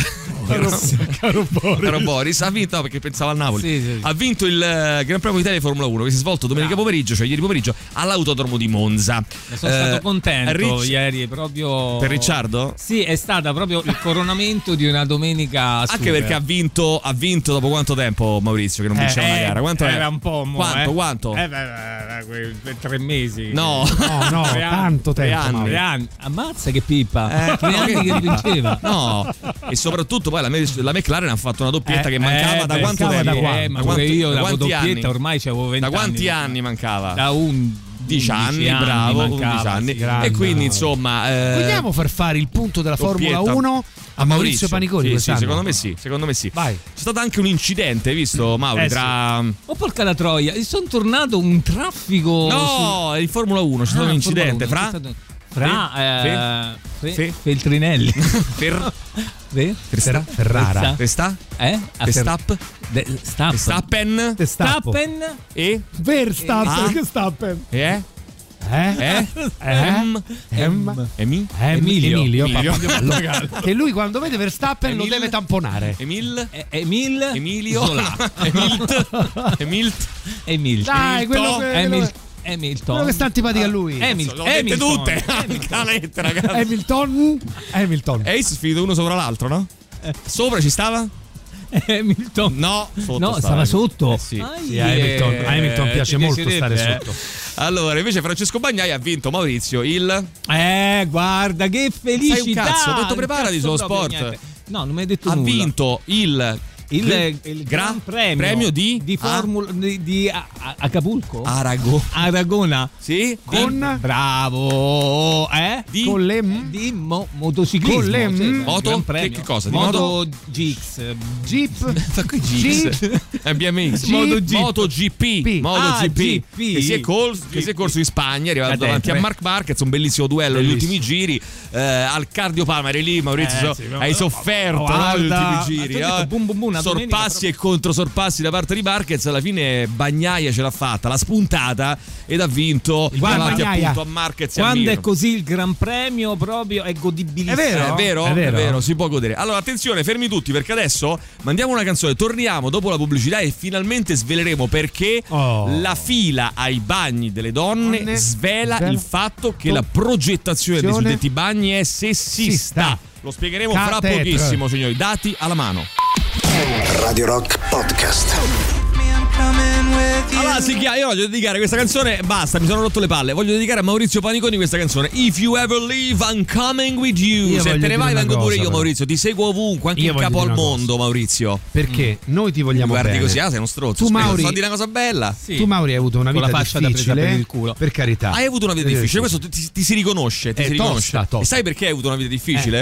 caro Boris, ha vinto, no, perché pensavo al Napoli. Sì. Ha vinto il Gran Premio d'Italia di Formula 1, che si è svolto domenica pomeriggio, cioè ieri pomeriggio, all'Autodromo di Monza. Sono stato contento ieri, proprio per Ricciardo? Sì, è stata proprio il coronamento di una domenica assurda. Anche perché ha vinto dopo quanto tempo, Maurizio, che non vinceva una gara? Quanto era un po' Quanto? 3 mesi. No, tanto tempo. 3 anni. Ammazza che pippa. 3 anni che vinceva. No, e soprattutto poi la McLaren ha fatto una doppietta che mancava da quanto tempo? Ma io la doppietta ormai c'avevo 20 anni. Da quanti anni mancava? Da 11 anni, bravo, 11 anni. E quindi insomma vogliamo far il punto della Formula 1 a Maurizio Paniconi? Sì, secondo me sì. Vai. C'è stato anche un incidente, hai visto, Mauri? Oh porca la troia, sono tornato un traffico. No, in Formula 1 c'è stato un incidente fra Feltrinelli. Ferrara. Verstappen e Verstappen. Emilio. Che lui quando vede Verstappen lo deve tamponare. Emilio. Dai, quello Hamilton che sta antipatico a lui. Hamilton. Tutte. Hamilton. Ace sfido uno sopra l'altro, no? Sopra ci stava? Hamilton. No, stava sotto. Hamilton piace molto stare sotto. Allora, invece Francesco Bagnai ha vinto, Maurizio, il guarda che felicità. Sei un cazzo, ho detto preparati sullo sport. Niente. No, non mi hai detto nulla. Ha vinto il Gran Premio di Formula di Acapulco? Aragona. Sì, bravo, con le di motociclismo. Con le moto, che cosa? Di Moto Jeep. BMX. MotoGP. Che si è corso in Spagna, è arrivato davanti a Marc Marquez, un bellissimo duello negli ultimi giri. Al Cardio Palma eri lì, Maurizio, hai sofferto negli ultimi giri. Sorpassi e controsorpassi da parte di Marquez. Alla fine Bagnaia ce l'ha fatta, l'ha spuntata ed ha vinto davanti appunto a Marquez. Quando è così il Gran Premio proprio è godibilissimo. È vero, si può godere. Allora attenzione, fermi tutti, perché adesso mandiamo una canzone, torniamo dopo la pubblicità e finalmente sveleremo perché la fila ai bagni delle donne svela il fatto che la progettazione dei suddetti bagni è sessista. Lo spiegheremo fra pochissimo, signori. Dati alla mano. Radio Rock Podcast. Allora io voglio dedicare questa canzone, basta, mi sono rotto le palle. Voglio dedicare a Maurizio Paniconi questa canzone. If you ever leave, I'm coming with you. Se te ne vai vengo pure io, Maurizio. Ti seguo ovunque, anche in capo al mondo, Maurizio. Perché noi ti vogliamo bene. Guardi così, sei uno stronzo. Tu Mauri, fatti una cosa bella. Sì. Tu Mauri hai avuto una vita difficile per il culo. Per carità. Hai avuto una vita difficile, questo ti si riconosce, Tosta. E sai perché hai avuto una vita difficile?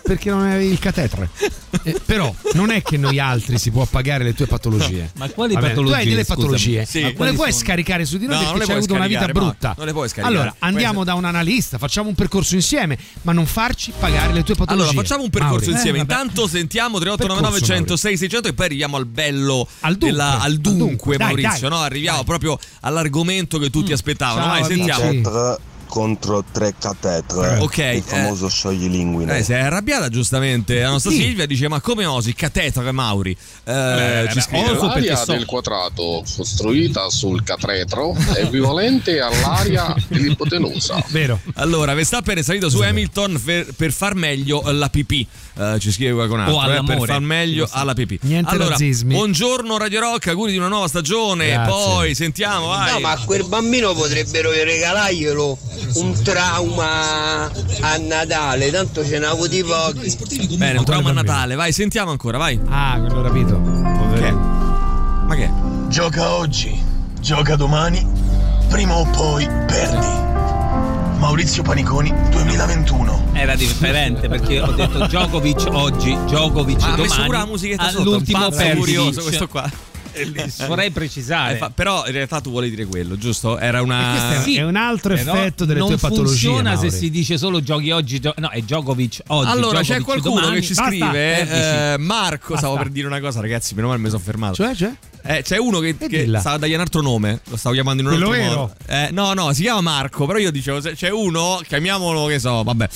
perché non avevi il catetre. Però non è che noi altri si può pagare le tue patologie. Ma quali patologie? Tu hai delle patologie, sì, non le puoi scaricare su di noi perché hai avuto una vita brutta. Non le puoi scaricare. Allora andiamo da un analista, facciamo un percorso insieme, ma non farci pagare le tue patologie. Allora facciamo un percorso insieme. Intanto sentiamo 3899 106 600 e poi arriviamo al bello al dunque, Maurizio. No? Arriviamo proprio all'argomento che tutti aspettavano. Vai, sentiamo. Contro 3 catetre, il famoso scioglilinguine. Si è arrabbiata giustamente la nostra Silvia, dice: ma come osi catetre, Mauri? Ci scrive: l'area del quadrato costruita sul catretro è equivalente all'area dell'ipotenusa. Vero. Allora Verstappen è salito su Hamilton per far meglio la pipì, ci scrive qualcun altro, per far meglio alla pipì. Niente allora, razzismi. Buongiorno Radio Rock, auguri di una nuova stagione. Grazie. Poi sentiamo, vai. No, ma a quel bambino potrebbero regalarglielo un trauma a Natale, tanto ce n'ha avuti pochi. Bene, un trauma a Natale, vai, sentiamo ancora, vai. Ah, quello rapito. Che? Ma che? Gioca oggi, gioca domani, prima o poi perdi. Maurizio Paniconi 2021. Era differente perché ho detto Djokovic oggi, Djokovic domani. Ha messo pure la musichetta all'ultimo perdi. Curioso questo qua. Vorrei precisare, però in realtà tu vuoi dire quello, giusto? Era una è un altro effetto delle tue patologie. Non funziona Mauri. se si dice solo giochi oggi, no, è Djokovic oggi. Allora Djokovic c'è qualcuno domani. che ci scrive Marco, Basta. stavo per dire una cosa, ragazzi, meno male mi sono fermato. Cioè? C'è uno che stava dagli un altro nome, lo stavo chiamando in un altro modo. No, si chiama Marco, però io dicevo c'è uno, chiamiamolo, che so, vabbè,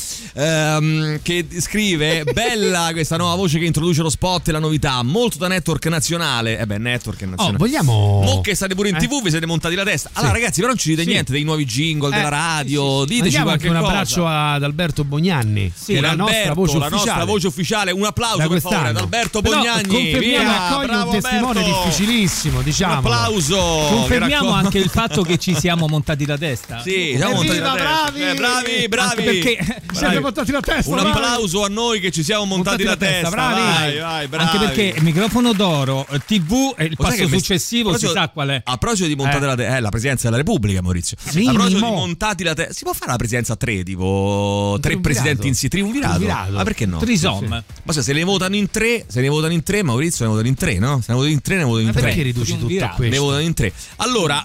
che scrive: bella questa nuova voce che introduce lo spot e la novità, molto da network nazionale. Network nazionale. Vogliamo. Mo che state pure in TV, vi siete montati la testa. Allora, ragazzi, però non ci dite niente dei nuovi jingle della radio. Diteci Andiamo qualche anche cosa. Un abbraccio ad Alberto Bognanni, che è la nostra voce ufficiale. Un applauso per favore ad Alberto Bognani. Confermiamo, accoglie un testimone difficilissimo, diciamo. Un applauso. Confermiamo anche il fatto che ci siamo montati la testa. Sì, siamo montati la testa. Bravi. Perché siete montati la testa. Un applauso a noi che ci siamo montati la testa. Bravi. Vai, anche perché il microfono d'oro, TV e il passo successivo si sa qual è. A proposito di montati la testa, la Presidenza della Repubblica, Maurizio. A proposito di montati la testa, si può fare la presidenza a 3, tipo 3 presidenti in triumvirato? Ma perché no? Trisom. Ma se ne votano in 3, Maurizio, ne votano in 3, no? Se ne votano in 3, ne votano in 3. Perché riduci tutto a questo? Ne votano in 3. Allora,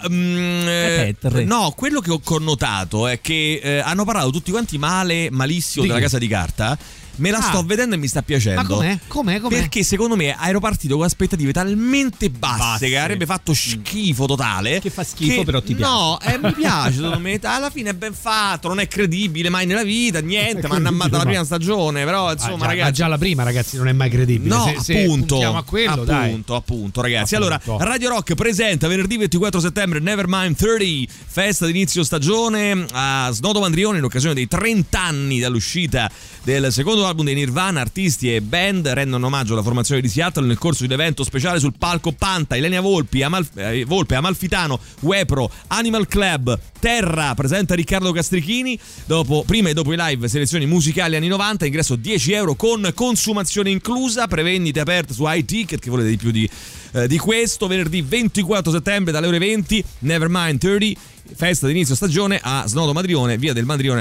no, quello che ho connotato è che hanno parlato tutti quanti malissimo della Casa di Carta. Me la sto vedendo e mi sta piacendo. Ma com'è? Perché secondo me ero partito con aspettative talmente basse che avrebbe fatto schifo totale. Che fa schifo, però ti piace. No, mi piace, secondo me. Alla fine è ben fatto, non è credibile mai nella vita, niente, ma hanno ammazzato la prima stagione, però insomma, ragazzi. Ma già la prima, ragazzi, non è mai credibile. No, appunto. A quello, appunto, ragazzi. Allora, Radio Rock presenta venerdì 24 settembre Nevermind 30, festa d'inizio stagione a Snodo Mandrione in occasione dei 30 anni dall'uscita del secondo album dei Nirvana. Artisti e band rendono omaggio alla formazione di Seattle nel corso di un evento speciale sul palco Panta. Ilenia Volpe, Amalfitano, Wepro, Animal Club, Terra presenta Riccardo Castrichini. Prima e dopo i live selezioni musicali anni 90, ingresso 10 euro con consumazione inclusa, prevendite aperte su iTicket. Che volete di più di questo? Venerdì 24 settembre dalle ore 20 Nevermind 30, festa d'inizio stagione a Snodo Madrione, via del Madrione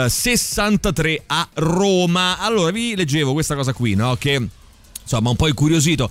63 a Roma. Allora vi leggevo questa cosa qui, no? Che insomma un po' incuriosito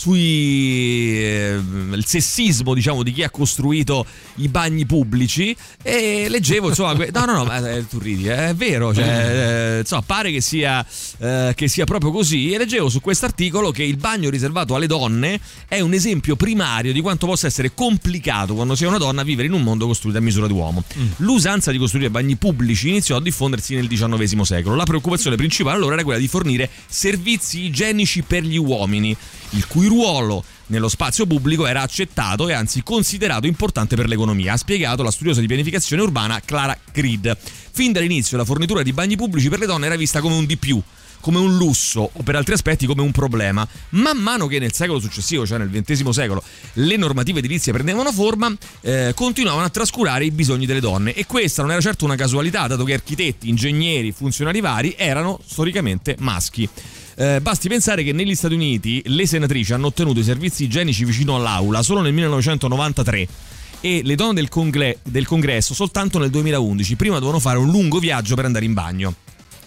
il sessismo, diciamo, di chi ha costruito i bagni pubblici, e leggevo insomma tu ridi, è vero, cioè, insomma, pare che sia proprio così, e leggevo su questo articolo che il bagno riservato alle donne è un esempio primario di quanto possa essere complicato quando si è una donna vivere in un mondo costruito a misura di uomo. L'usanza di costruire bagni pubblici iniziò a diffondersi nel XIX secolo. La preoccupazione principale allora era quella di fornire servizi igienici per gli uomini, il cui ruolo nello spazio pubblico era accettato e anzi considerato importante per l'economia, ha spiegato la studiosa di pianificazione urbana Clara Creed. Fin dall'inizio la fornitura di bagni pubblici per le donne era vista come un di più, come un lusso o per altri aspetti come un problema. Man mano che nel secolo successivo, cioè nel XX secolo, le normative edilizie prendevano forma, continuavano a trascurare i bisogni delle donne, e questa non era certo una casualità, dato che architetti, ingegneri, funzionari vari erano storicamente maschi. Basti pensare che negli Stati Uniti le senatrici hanno ottenuto i servizi igienici vicino all'aula solo nel 1993 e le donne del congresso soltanto nel 2011. Prima dovevano fare un lungo viaggio per andare in bagno.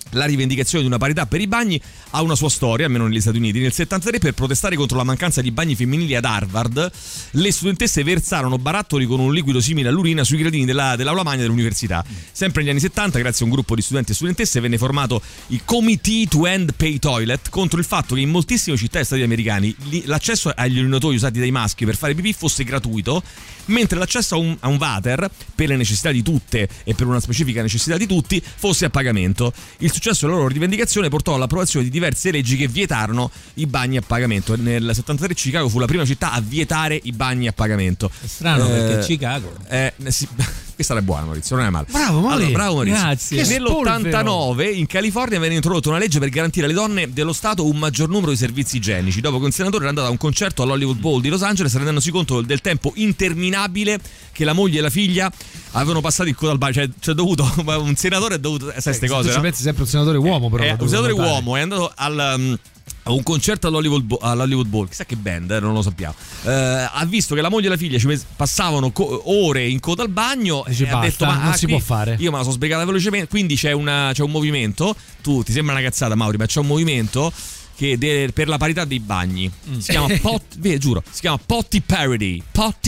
La rivendicazione di una parità per i bagni ha una sua storia, almeno negli Stati Uniti. Nel 73, per protestare contro la mancanza di bagni femminili ad Harvard, le studentesse versarono barattoli con un liquido simile all'urina sui gradini dell'aula magna dell'università. Sempre negli anni 70, grazie a un gruppo di studenti e studentesse, venne formato il Committee to End Pay Toilet contro il fatto che in moltissime città e stati americani l'accesso agli urinatoi usati dai maschi per fare pipì fosse gratuito, mentre l'accesso a un water per le necessità di tutte e per una specifica necessità di tutti fosse a pagamento. Il successo della loro rivendicazione portò all'approvazione di diverse leggi che vietarono i bagni a pagamento. Nel 73 Chicago fu la prima città a vietare i bagni a pagamento. È strano perché Chicago. Sì. Questa era buona, Maurizio, non è male. Bravo Maurizio. Bravo Maurizio. Grazie. Nell'89 in California venne introdotta una legge per garantire alle donne dello Stato un maggior numero di servizi igienici, dopo che un senatore era andato a un concerto all'Hollywood Bowl di Los Angeles rendendosi conto del tempo interminabile che la moglie e la figlia avevano passato in coda al bagno. Cioè, c'è dovuto un senatore è dovuto sai queste cose, tu no? ci pensi sempre un senatore uomo, però un senatore uomo è andato a un concerto all'Hollywood Bowl, chissà che band, non lo sappiamo. Ha visto che la moglie e la figlia passavano ore in coda al bagno e ha detto: ma non si può fare. Io me la sono sbrigata velocemente, quindi c'è un movimento. Tu ti sembra una cazzata, Mauri, ma c'è un movimento che per la parità dei bagni si chiama giuro, si chiama Potty Parity,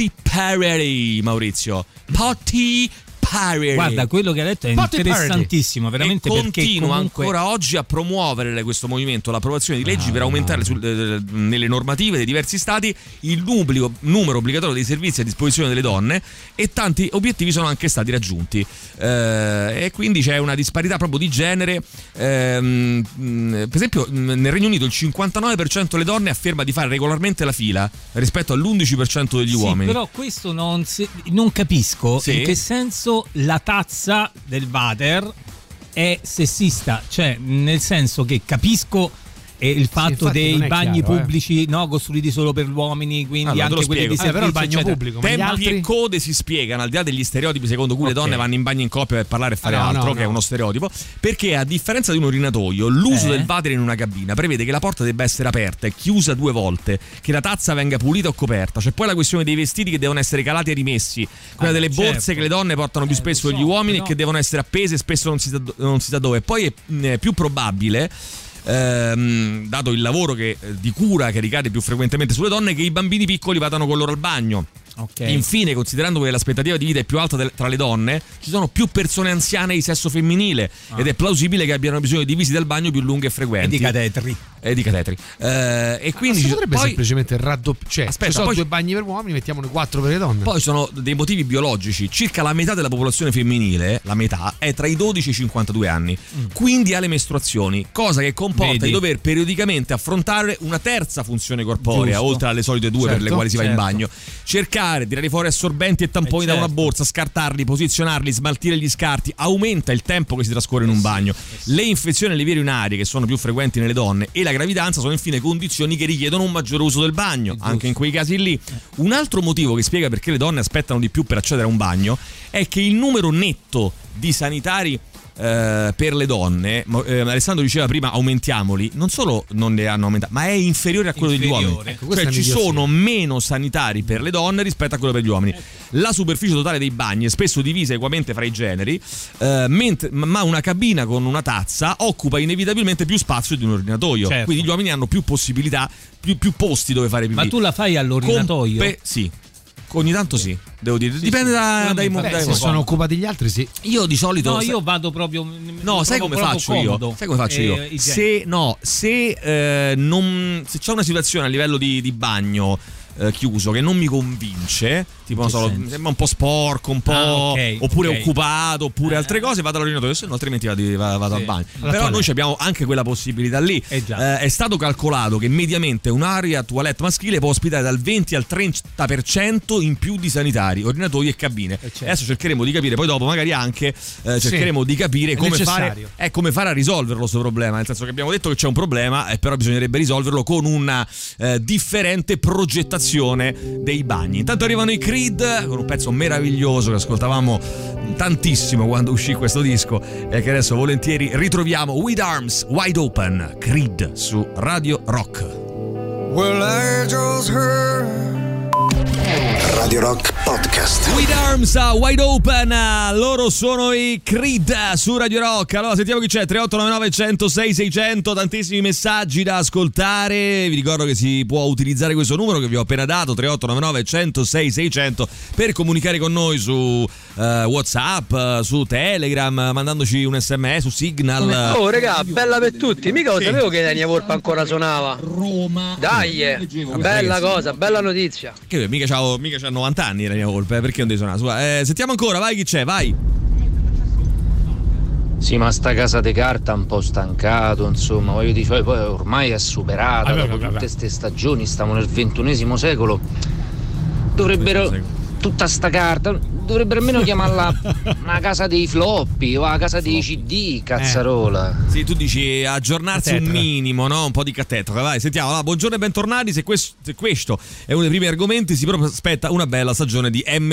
Maurizio, Potty Parity. Guarda, quello che ha detto è interessantissimo, veramente, e perché continua comunque ancora oggi a promuovere questo movimento, l'approvazione di leggi per aumentare nelle normative dei diversi stati il numero obbligatorio dei servizi a disposizione delle donne, e tanti obiettivi sono anche stati raggiunti, e quindi c'è una disparità proprio di genere. Per esempio nel Regno Unito il 59% delle donne afferma di fare regolarmente la fila rispetto all'11% degli uomini. Però questo non capisco in che senso la tazza del water è sessista, cioè nel senso che capisco il fatto dei bagni pubblici costruiti solo per gli uomini, quindi anche quelli di servizio, però il bagno pubblico, tempi e code si spiegano al di là degli stereotipi secondo cui le donne vanno in bagno in coppia per parlare e fare altro, che è uno stereotipo, perché a differenza di un urinatoio l'uso del water in una cabina prevede che la porta debba essere aperta e chiusa 2 volte, che la tazza venga pulita o coperta. C'è poi la questione dei vestiti che devono essere calati e rimessi, quella delle borse che le donne portano più spesso degli uomini e che devono essere appese, spesso non si sa dove. Poi è più probabile, dato il lavoro di cura che ricade più frequentemente sulle donne, che i bambini piccoli vadano con loro al bagno. Infine, considerando che l'aspettativa di vita è più alta tra le donne, ci sono più persone anziane di sesso femminile ed è plausibile che abbiano bisogno di visite al bagno più lunghe e frequenti e di catetri. E quindi si potrebbe semplicemente raddoppiare, poi 2 bagni per uomini, mettiamone 4 per le donne. Poi sono dei motivi biologici. Circa la metà della popolazione femminile, la metà, è tra i 12 e i 52 anni, quindi ha le mestruazioni, cosa che comporta di dover periodicamente affrontare una terza funzione corporea, oltre alle solite 2 per le quali si va in bagno: cercare, tirare fuori assorbenti e tamponi da una borsa, scartarli, posizionarli, smaltire gli scarti. Aumenta il tempo che si trascorre in un bagno. Le infezioni alle vie urinarie, che sono più frequenti nelle donne, e la gravidanza sono infine condizioni che richiedono un maggiore uso del bagno, anche in quei casi lì. Un altro motivo che spiega perché le donne aspettano di più per accedere a un bagno è che il numero netto di sanitari per le donne, Alessandro diceva prima aumentiamoli, non solo non ne hanno aumentato, ma è inferiore a quello degli uomini. Cioè ci sono meno sanitari per le donne rispetto a quello per gli uomini. La superficie totale dei bagni è spesso divisa equamente fra i generi, ma una cabina con una tazza occupa inevitabilmente più spazio di un ordinatoio, quindi gli uomini hanno più possibilità, più posti dove fare pipì. Ma tu la fai all'ordinatoio? Sì. Ogni tanto sì, devo dire. Dipende dai momenti. Se sono occupati gli altri, sì. Io di solito. No, io vado proprio. No, sai come faccio io? Sai come faccio io? Se c'è una situazione a livello di bagno chiuso che non mi convince, tipo non so, sembra un po' sporco, un po' oppure occupato, oppure altre cose, vado all'ordinatorio, se no altrimenti vado al bagno. Però noi abbiamo anche quella possibilità lì. È stato calcolato che mediamente un'area toilette maschile può ospitare dal 20 al 30% in più di sanitari, ordinatoi e cabine. Adesso cercheremo di capire, poi dopo magari anche cercheremo di capire come fare a risolverlo questo problema, nel senso che abbiamo detto che c'è un problema, però bisognerebbe risolverlo con una differente progettazione dei bagni. Intanto arrivano i Creed con un pezzo meraviglioso che ascoltavamo tantissimo quando uscì questo disco e che adesso volentieri ritroviamo, With Arms Wide Open, Creed su Radio Rock. Radio Rock Podcast. With Arms Wide Open, loro sono i Creed su Radio Rock. Allora sentiamo chi c'è, 3899 106 600, tantissimi messaggi da ascoltare. Vi ricordo che si può utilizzare questo numero che vi ho appena dato, 3899 106 600, per comunicare con noi su WhatsApp, su Telegram, mandandoci un SMS, su Signal. Oh regà, bella per tutti, mica lo sapevo che Dania Volpe ancora suonava. Roma. Dai, bella cosa, bella notizia. Che mica c'ha 90 anni la mia Volpe, perché non devi suonare? Sentiamo ancora, vai, chi c'è, vai. Sì, ma sta casa di carta un po' stancato, insomma, voglio dire, poi ormai è superata, dopo tutte queste stagioni, stiamo nel XXI secolo, dovrebbero, tutta sta carta, dovrebbero almeno chiamarla una casa dei floppy o la casa dei CD, cazzarola. Sì, tu dici aggiornarsi un minimo, no? Un po' di catetra, vai, sentiamo. Allora, buongiorno e bentornati, se questo è uno dei primi argomenti, si proprio aspetta una bella stagione di M.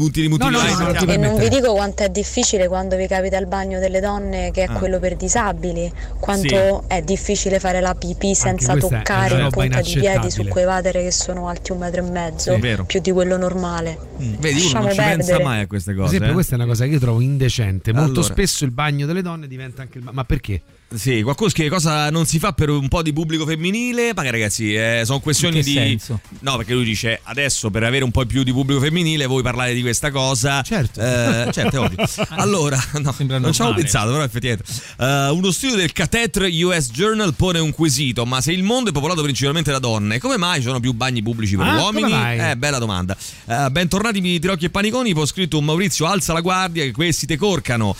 E non vi dico quanto è difficile quando vi capita il bagno delle donne, che è quello per disabili, quanto è difficile fare la pipì senza toccare in punta di piedi su quei water che sono alti 1,5 metri, più di quello normale. Vedi, uno non ci pensa mai a queste cose. Per esempio, questa è una cosa che io trovo indecente. Molto spesso il bagno delle donne diventa anche ma perché? Sì, qualcuno che cosa non si fa per un po' di pubblico femminile? Ma che ragazzi, sono questioni di senso? No, perché lui dice adesso per avere un po' più di pubblico femminile voi parlate di questa cosa. Certo, è ovvio. Allora, no, non ci avevo pensato, però effettivamente uno studio del Catheter US Journal pone un quesito: ma se il mondo è popolato principalmente da donne, come mai ci sono più bagni pubblici per uomini? Bella domanda. Bentornati Tirocchi e Paniconi, poi ho scritto un Maurizio alza la guardia che questi te corcano.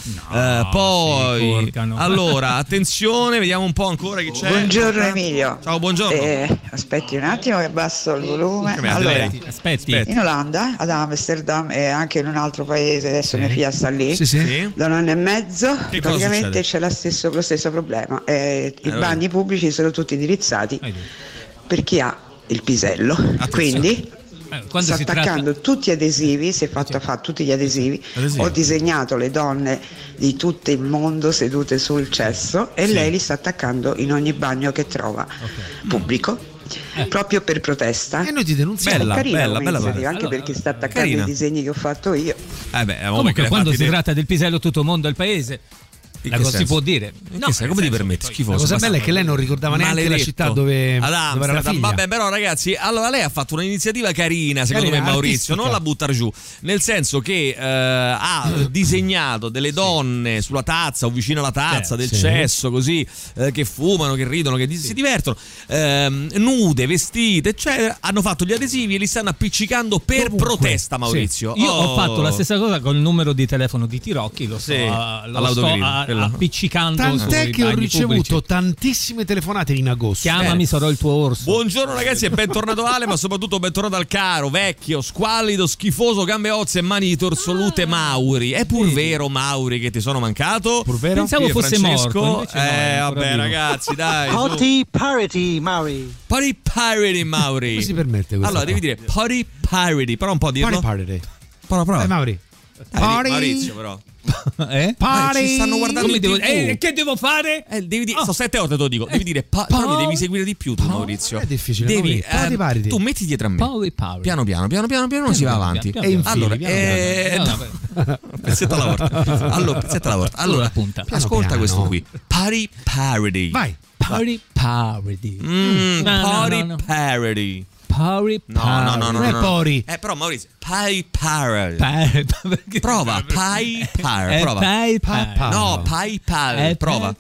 Poi allora attenzione, vediamo un po' ancora chi c'è. Buongiorno Emilio. Ciao, buongiorno. Aspetti un attimo che abbasso il volume. Allora, aspetti. In Olanda, ad Amsterdam e anche in un altro paese, adesso mia figlia sta lì, da un anno e mezzo, praticamente c'è lo stesso problema. I bagni pubblici sono tutti indirizzati per chi ha il pisello. Quindi sto attaccando tutti gli adesivi, si è fatto fare tutti gli adesivi. Ho disegnato le donne di tutto il mondo sedute sul cesso e lei li sta attaccando in ogni bagno che trova pubblico, proprio per protesta. E noi ti denunziamo. Bella anche perché sta attaccando i disegni che ho fatto io. Comunque quando si tratta del pisello tutto il mondo è il paese. Cosa si può dire? Come ti permetti? Schifoso. La cosa bella è che lei non ricordava neanche la città dove era la figlia. Vabbè, però ragazzi, allora lei ha fatto un'iniziativa carina, secondo me, Maurizio, non la buttare giù, nel senso che ha disegnato delle donne sulla tazza o vicino alla tazza del cesso, così, che fumano, che ridono, che si divertono, nude, vestite, eccetera. Hanno fatto gli adesivi e li stanno appiccicando per protesta, Maurizio. Io ho fatto la stessa cosa con il numero di telefono di Tirocchi, lo sto appiccicando. Tant'è che ho ricevuto tantissime telefonate in agosto. Chiamami, sarò il tuo orso. Buongiorno ragazzi e bentornato Ale, ma soprattutto bentornato al caro, vecchio, squallido, schifoso, gambe ozze e mani di torsolute Mauri. È pur vero, Mauri, che ti sono mancato? Pur vero? Pensavo fosse morto. Vabbè ragazzi, dai. Potty parity, Mauri. Potty parity, Mauri. Come si permette questo? Allora, devi dire potty parity, però un po' dirlo. Potty parity. Prova. Mauri. Maurizio, però. Party. Ci stanno guardando. Che devo fare? Devi dire, sto 7 volte te lo dico. Devi dire però mi devi seguire di più tu, Maurizio. È difficile. Devi tu metti dietro a me. Piano non si va avanti. Allora, pezzetto alla volta. Allora, ascolta questo qui. Party parody. Vai. Party parody. Party parody. No, non è Pori. Però Maurizio, Pai Parody. Prova, Pai Parody. Prova. No, Pai Parody. Prova.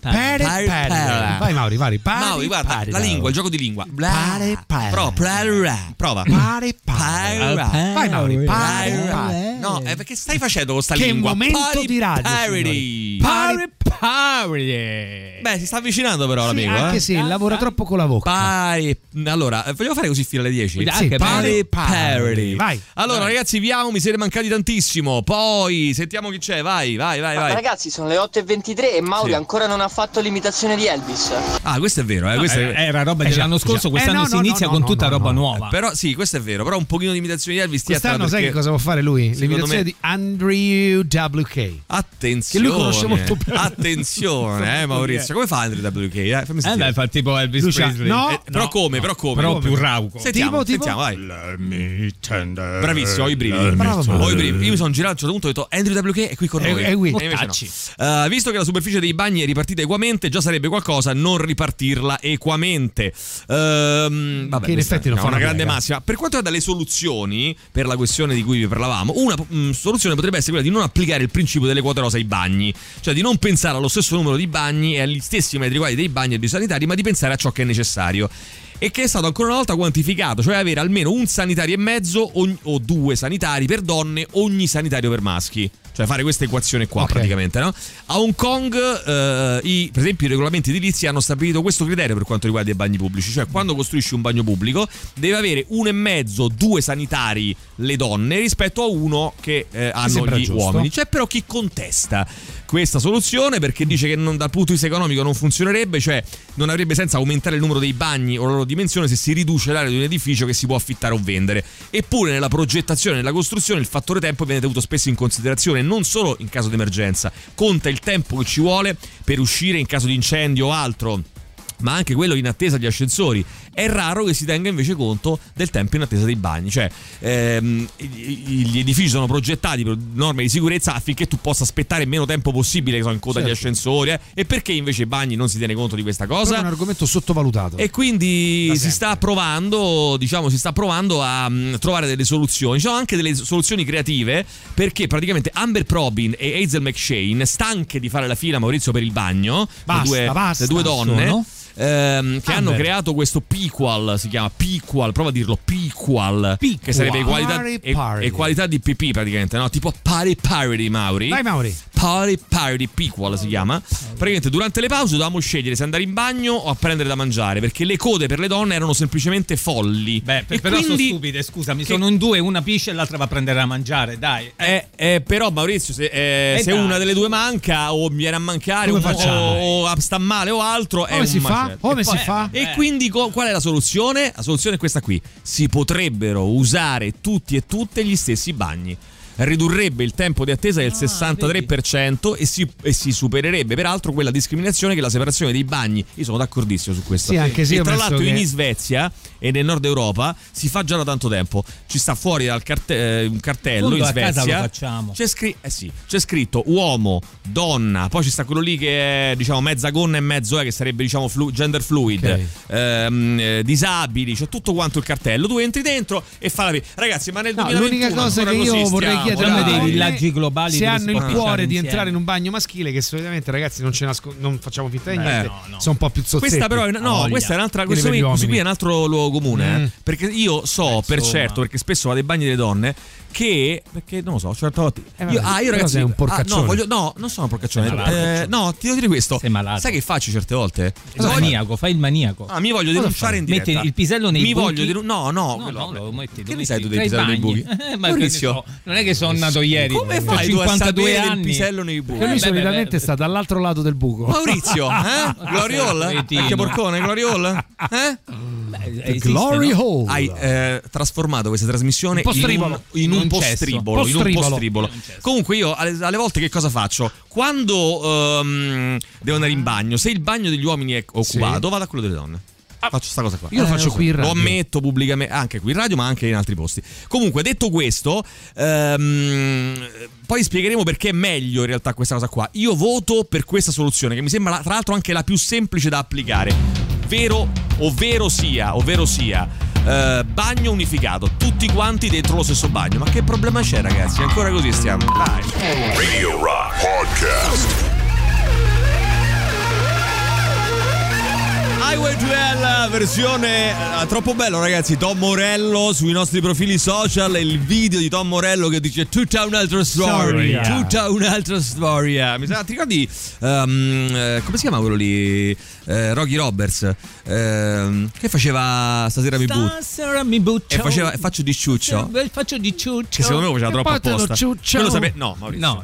Vai Mauri, vai. Mauri, guarda, la lingua, il gioco di lingua. Prova. Prova. Vai Mauri. No, perché stai facendo con sta lingua? Che momento di radio. Parody. Beh, si sta avvicinando però l'amico. Anche se lavora troppo con la bocca. Allora, vogliamo fare così fino alle 10? Sì, parody. Vai. Allora ragazzi, vi amo, mi siete mancati tantissimo. Poi sentiamo chi c'è. Vai. Ragazzi, sono le 8:23 e Mauri ancora non ha fatto l'imitazione di Elvis. Questo è vero, era roba dell'anno scorso. Quest'anno si inizia con tutta roba nuova. Però sì, questo è vero. Però un pochino di imitazione di Elvis. Quest'anno sai che cosa può fare lui? L'imitazione di Andrew WK. Attenzione. Che lui conosce molto bene. attenzione, Maurizio. Come fa Andrew WK? Fammi sentire. Fa tipo Elvis Presley. Però come? Però più rauco. Sentiamo, vai. Bravissimo, ho i brividi. Io mi sono girato a un certo punto e ho detto Andrew WK è qui con noi. È qui. Visto che la superficie dei bagni è ripartita equamente, già sarebbe qualcosa non ripartirla equamente. Vabbè, che in effetti non fa una grande massima. Per quanto riguarda le soluzioni, per la questione di cui vi parlavamo, una soluzione potrebbe essere quella di non applicare il principio delle quote rosa ai bagni, cioè di non pensare allo stesso numero di bagni e agli stessi metri quadri dei bagni e dei sanitari, ma di pensare a ciò che è necessario. E che è stato ancora una volta quantificato, cioè avere almeno un sanitario e mezzo o 2 sanitari per donne, ogni sanitario per maschi. Cioè fare questa equazione qua, praticamente, no? A Hong Kong per esempio i regolamenti edilizi hanno stabilito questo criterio per quanto riguarda i bagni pubblici, cioè quando costruisci un bagno pubblico deve avere 1,5, 2 sanitari le donne rispetto a 1 che hanno gli uomini. C'è però chi contesta questa soluzione perché dice che dal punto di vista economico non funzionerebbe, cioè non avrebbe senso aumentare il numero dei bagni o la loro dimensione se si riduce l'area di un edificio che si può affittare o vendere. Eppure nella progettazione e nella costruzione il fattore tempo viene tenuto spesso in considerazione, non solo in caso di emergenza, conta il tempo che ci vuole per uscire in caso di incendio o altro, ma anche quello in attesa di ascensori. È raro che si tenga invece conto del tempo in attesa dei bagni, cioè gli edifici sono progettati per norme di sicurezza affinché tu possa aspettare il meno tempo possibile che sono in coda agli ascensori, e perché invece i bagni non si tiene conto di questa cosa? È un argomento sottovalutato e quindi si sta provando a trovare delle soluzioni. Ci sono anche delle soluzioni creative, perché praticamente Amber Probyn e Hazel McShane, stanche di fare la fila, Maurizio, per il bagno, le due donne che hanno creato questo Pequal, si chiama Pequal, prova a dirlo, Pequal, che sarebbe qualità di pipì praticamente, no? Tipo Party Mauri. Vai Mauri. Party Pequal si chiama. Praticamente durante le pause dovevamo scegliere se andare in bagno o a prendere da mangiare, perché le code per le donne erano semplicemente folli. Però quindi, sono stupide, scusami, sono in 2, una pisce e l'altra va a prendere da mangiare, dai. Però Maurizio, se una delle 2 manca o viene a mancare o sta male o altro, come si fa? Come si fa? E quindi qual è la soluzione? La soluzione è questa qui: si potrebbero usare tutti e tutte gli stessi bagni. Ridurrebbe il tempo di attesa del 63% e si supererebbe peraltro quella discriminazione che è la separazione dei bagni. Io sono d'accordissimo su questo. E tra l'altro in Svezia e nel nord Europa si fa già da tanto tempo. Ci sta fuori un cartello in Svezia. Lo facciamo. C'è scritto uomo, donna, poi ci sta quello lì che è mezza gonna e mezzo che sarebbe gender fluid, disabili, c'è tutto quanto il cartello. Tu entri dentro e fa ragazzi, ma nel 2021 l'unica cosa che io vorrei chiedere dei villaggi globali, se hanno il cuore di entrare in un bagno maschile, che solitamente ragazzi non facciamo finta di niente, sono un po' più zozzetti. Questa però questa è un'altra, questo qui è un altro luogo comune, perché io so per certo, perché spesso vado ai bagni delle donne, perché non lo so, certe volte io ragazzi sei un porcaccione. Non sono un porcaccione, no, ti devo dire questo. Sei malato. Sai che faccio certe volte? Fai il maniaco. Mi voglio denunciare in diretta. Metti il pisello nei buchi. Lo metti. Che ne sai tu dei piselli nei buchi? Maurizio, non è che sono nato ieri. Come fai 52 anni il pisello nei buchi? Lui solitamente sta dall'altro lato del buco. Maurizio, Glory Hall? Anche Porcone, Glory Hall? Glory Hall. Hai trasformato questa trasmissione in un postribolo. Comunque io alle volte che cosa faccio? Quando devo andare in bagno, se il bagno degli uomini è occupato, vado a quello delle donne. Faccio sta cosa qua. Io lo faccio qui in radio. Lo ammetto pubblicamente, anche qui in radio, ma anche in altri posti. Comunque, detto questo, poi spiegheremo perché è meglio in realtà questa cosa qua. Io voto per questa soluzione, che mi sembra tra l'altro anche la più semplice da applicare. Ovvero sia bagno unificato, tutti quanti dentro lo stesso bagno. Ma che problema c'è, ragazzi? Ancora così stiamo. Dai. Radio Rock Podcast. Highway to Hell, versione troppo bello, ragazzi. Tom Morello sui nostri profili social, il video di Tom Morello che dice tutta un'altra storia. Mi sa, ti ricordi come si chiama quello lì? Rocky Roberts, che faceva Stasera mi butto e faccio di ciuccio. Che secondo me faceva troppo apposta. No, Maurizio.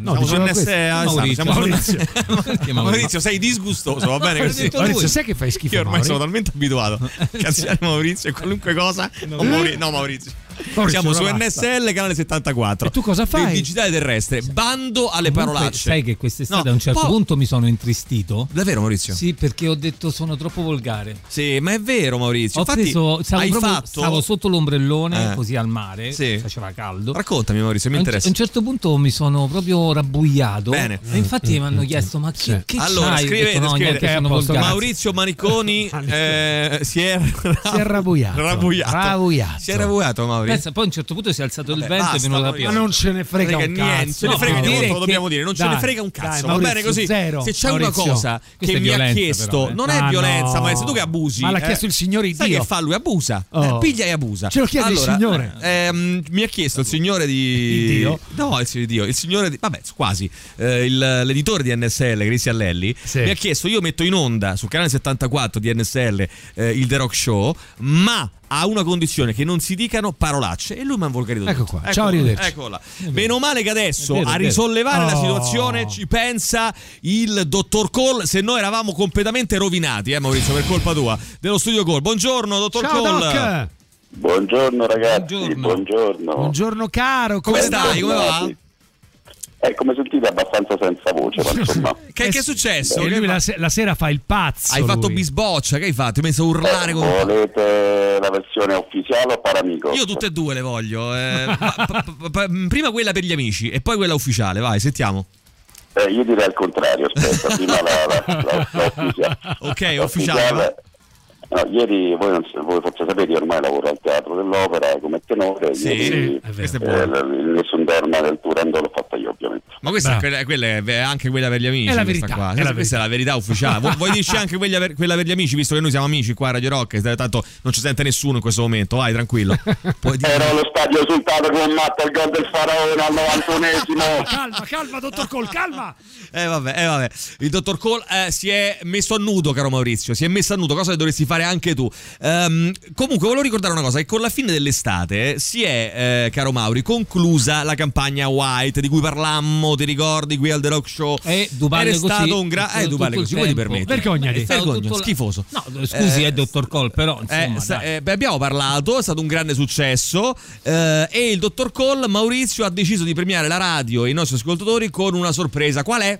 Maurizio, sei disgustoso, va bene così. Maurizio, sai che fai schifo? Io ormai sono talmente abituato a cazziare Maurizio e qualunque cosa. No, Maurizio. Siamo su NSL, canale 74. E tu cosa fai? Del digitale terrestre. Bando alle parolacce. Sai che quest'estate a un certo punto mi sono intristito. Davvero, Maurizio? Sì, perché ho detto sono troppo volgare. Sì, ma è vero, Maurizio. Stavo sotto l'ombrellone, così al mare, faceva caldo. Raccontami, Maurizio, mi interessa. A un certo punto mi sono proprio rabbuiato. Bene. E infatti mi hanno chiesto: ma che allora, c'hai? Scrivete, no, scrivete. sono volgare. Maurizio Maniconi si è rabbuiato. Si è rabbuiato, Maurizio. Pensa, poi a un certo punto si è alzato il vento e è venuto ma non ce ne frega un niente. cazzo. Ce ne frega niente, lo dobbiamo dire. Non ce ne frega un cazzo. Va bene così. Se c'è una cosa che mi ha chiesto, non è violenza, ma sei tu che abusi. Ma l'ha chiesto il Signore Dio. Sai che fa lui? Abusa. Piglia e abusa. Ce lo chiede il Signore. Mi ha chiesto il Signore di Dio? No, il Signore di Dio. Il Signore di vabbè, quasi. L'editore di NSL, Cristian Lelli, mi ha chiesto: io metto in onda sul canale 74 di NSL il The Rock Show, ma a una condizione, che non si dicano parolacce. E lui mi ha volgarizzato. Ecco qua, ciao, arrivederci. Eccola. Meno male che adesso a risollevare la situazione ci pensa il dottor Cole. Se noi eravamo completamente rovinati, Maurizio, per colpa tua, dello studio Cole. Buongiorno, dottor Cole. Doc. Buongiorno ragazzi, buongiorno. Buongiorno caro, come stai? Come va? Come sentite, abbastanza senza voce, ma insomma. Che è successo? E lui la sera fa il pazzo. Hai fatto bisboccia, che hai fatto? Hai messo a urlare con... Volete la versione ufficiale o Paramicos? Io tutte e due le voglio. Prima quella per gli amici e poi quella ufficiale, vai, sentiamo. Io direi al contrario, aspetta, prima la ufficiale. Ok, ufficiale. No, ieri voi forse sapete, io ormai lavoro al Teatro dell'Opera come tenore. Ieri Nessun Derma del Turandot l'ho fatta io, ovviamente. Ma questa è anche quella per gli amici. È la verità, qua. Questa è la verità ufficiale. Vuoi dirci anche quella per gli amici, visto che noi siamo amici qua a Radio Rock, tanto non ci sente nessuno in questo momento. Vai, tranquillo. Ero allo stadio esultato come un matto al gol del Faraone al 91esimo. Calma, dottor Cole, calma. Vabbè. Il dottor Cole si è messo a nudo, caro Maurizio. Si è messo a nudo, cosa che dovresti fare anche tu. Comunque volevo ricordare una cosa, che con la fine dell'estate si è, caro Mauri, conclusa la campagna White di cui parlammo, ti ricordi, qui al The Rock Show. Duballe era stato un grande Duballe così, vuoi ti permetti? Vergognati. Schifoso. No, scusi, è dottor Cole, però insomma, abbiamo parlato, è stato un grande successo e il dottor Cole, Maurizio, ha deciso di premiare la radio e i nostri ascoltatori con una sorpresa. Qual è?